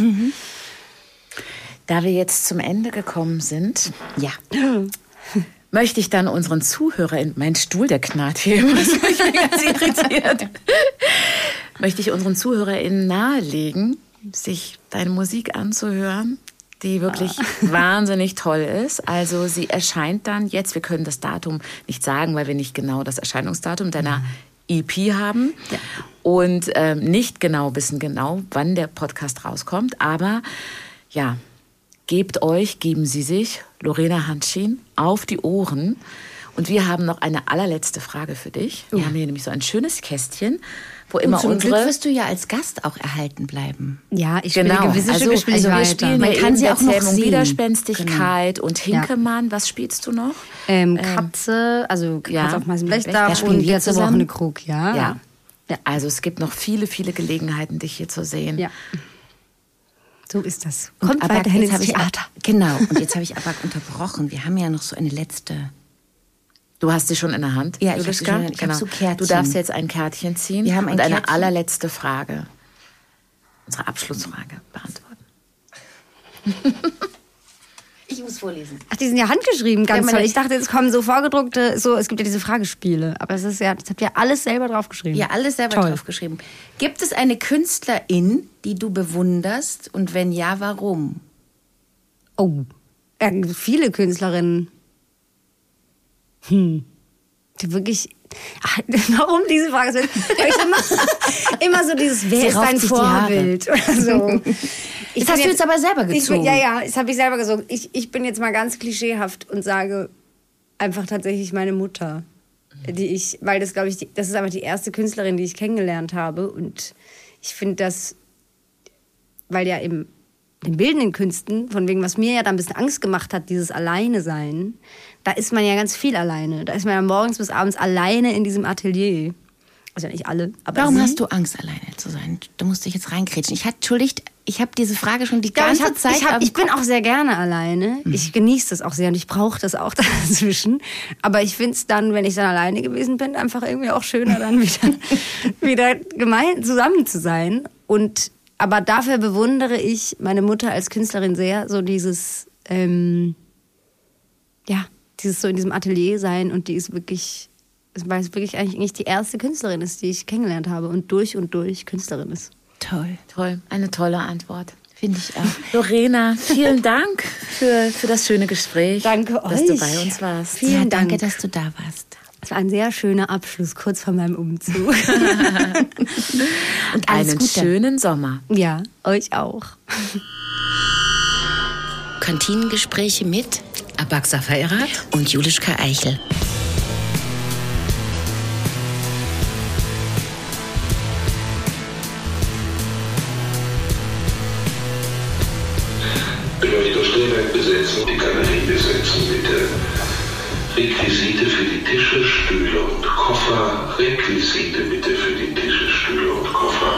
Da wir jetzt zum Ende gekommen sind, ja. möchte ich dann unseren ZuhörerInnen, mein Stuhl, der knarrt hier immer, das macht mich ganz irritiert, möchte ich unseren ZuhörerInnen nahelegen, sich deine Musik anzuhören, die wirklich wahnsinnig toll ist. Also sie erscheint dann jetzt, wir können das Datum nicht sagen, weil wir nicht genau das Erscheinungsdatum deiner E P haben und ähm, nicht genau wissen genau, wann der Podcast rauskommt, aber ja, gebt euch, geben Sie sich, Lorena Hanschin, auf die Ohren. Und wir haben noch eine allerletzte Frage für dich. Wir haben hier nämlich so ein schönes Kästchen, wo immer Und zum unsere... Glück wirst du ja als Gast auch erhalten bleiben. Ja, ich Genau, spiele gewisse also, Stücke spiele also ich wir weiter. spielen Man ja kann eben sie der auch noch Zähmung sehen. Widerspenstigkeit und Hinkemann. Was spielst du noch? Ähm, Katze, also ja. Katze auf meinem Da Blechdach spielen und wir jetzt zusammen. aber auch eine Krug, ja. Ja. Ja. Also es gibt noch viele, viele Gelegenheiten, dich hier zu sehen. Ja. So ist das. Und Kommt Abak, weiterhin jetzt ins habe ich Theater. Genau, und jetzt habe ich Abak unterbrochen. Wir haben ja noch so eine letzte... Du hast sie schon in der Hand, Ja, ich hab Juliska? sie schon in der Hand. Ich hab so Kärtchen. Du darfst jetzt ein Kärtchen ziehen Wir haben ein und eine Kärtchen. allerletzte Frage, unsere Abschlussfrage beantworten. Ich muss vorlesen. Ach, die sind ja handgeschrieben, ganz Ja, meine- toll. Ich dachte, es kommen so vorgedruckte, so, es gibt ja diese Fragespiele. Aber es ist ja, das habt ihr alles selber draufgeschrieben. Ja, alles selber Toll. draufgeschrieben. Gibt es eine Künstlerin, die du bewunderst? Und wenn ja, warum? Oh. Ja, viele Künstlerinnen. Hm. Die wirklich. Ach, warum diese Frage? Weil ich immer, immer so dieses, wer Sie ist rauft dein sich die Haare. Vorbild? Oder so. Ich Das hast bin du jetzt aber selber Ich gezogen. bin, ja, ja, das habe ich selber gezogen. Ich, ich bin jetzt mal ganz klischeehaft und sage einfach tatsächlich meine Mutter. Die ich, weil das, glaube ich, die, das ist einfach die erste Künstlerin, die ich kennengelernt habe. Und ich finde das, weil ja im den bildenden Künsten, von wegen, was mir ja dann ein bisschen Angst gemacht hat, dieses Alleine-Sein, da ist man ja ganz viel alleine. Da ist man ja morgens bis abends alleine in diesem Atelier. Also nicht alle, aber Warum sie. hast du Angst, alleine zu sein? Du musst dich jetzt reinkrätschen. Ich hatte, entschuldigt, ich habe diese Frage schon die ganze ich hab, Zeit. Ich, hab, am ich bin Kopf. auch sehr gerne alleine. Mhm. Ich genieße das auch sehr und ich brauche das auch dazwischen. Aber ich finde es dann, wenn ich dann alleine gewesen bin, einfach irgendwie auch schöner, dann wieder, wieder gemein zusammen zu sein. Und, aber dafür bewundere ich meine Mutter als Künstlerin sehr, so dieses, ähm, ja, dieses so in diesem Atelier sein und die ist wirklich... weil es wirklich eigentlich nicht die erste Künstlerin ist, die ich kennengelernt habe und durch und durch Künstlerin ist. Toll. Toll, eine tolle Antwort. Finde ich auch. Lorena, vielen Dank für, für das schöne Gespräch. Danke dass euch. du bei uns warst. Vielen Ja, Dank. danke, dass du da warst. Es war ein sehr schöner Abschluss, kurz vor meinem Umzug. Und alles Einen Gute. schönen Sommer. Ja, euch auch. Kantinengespräche mit Abaxa Feirat und Julischka Eichel. Beleuchterstellwerk besetzen, die Galerie besetzen, bitte. Requisite für die Tische, Stühle und Koffer. Requisite bitte für die Tische, Stühle und Koffer.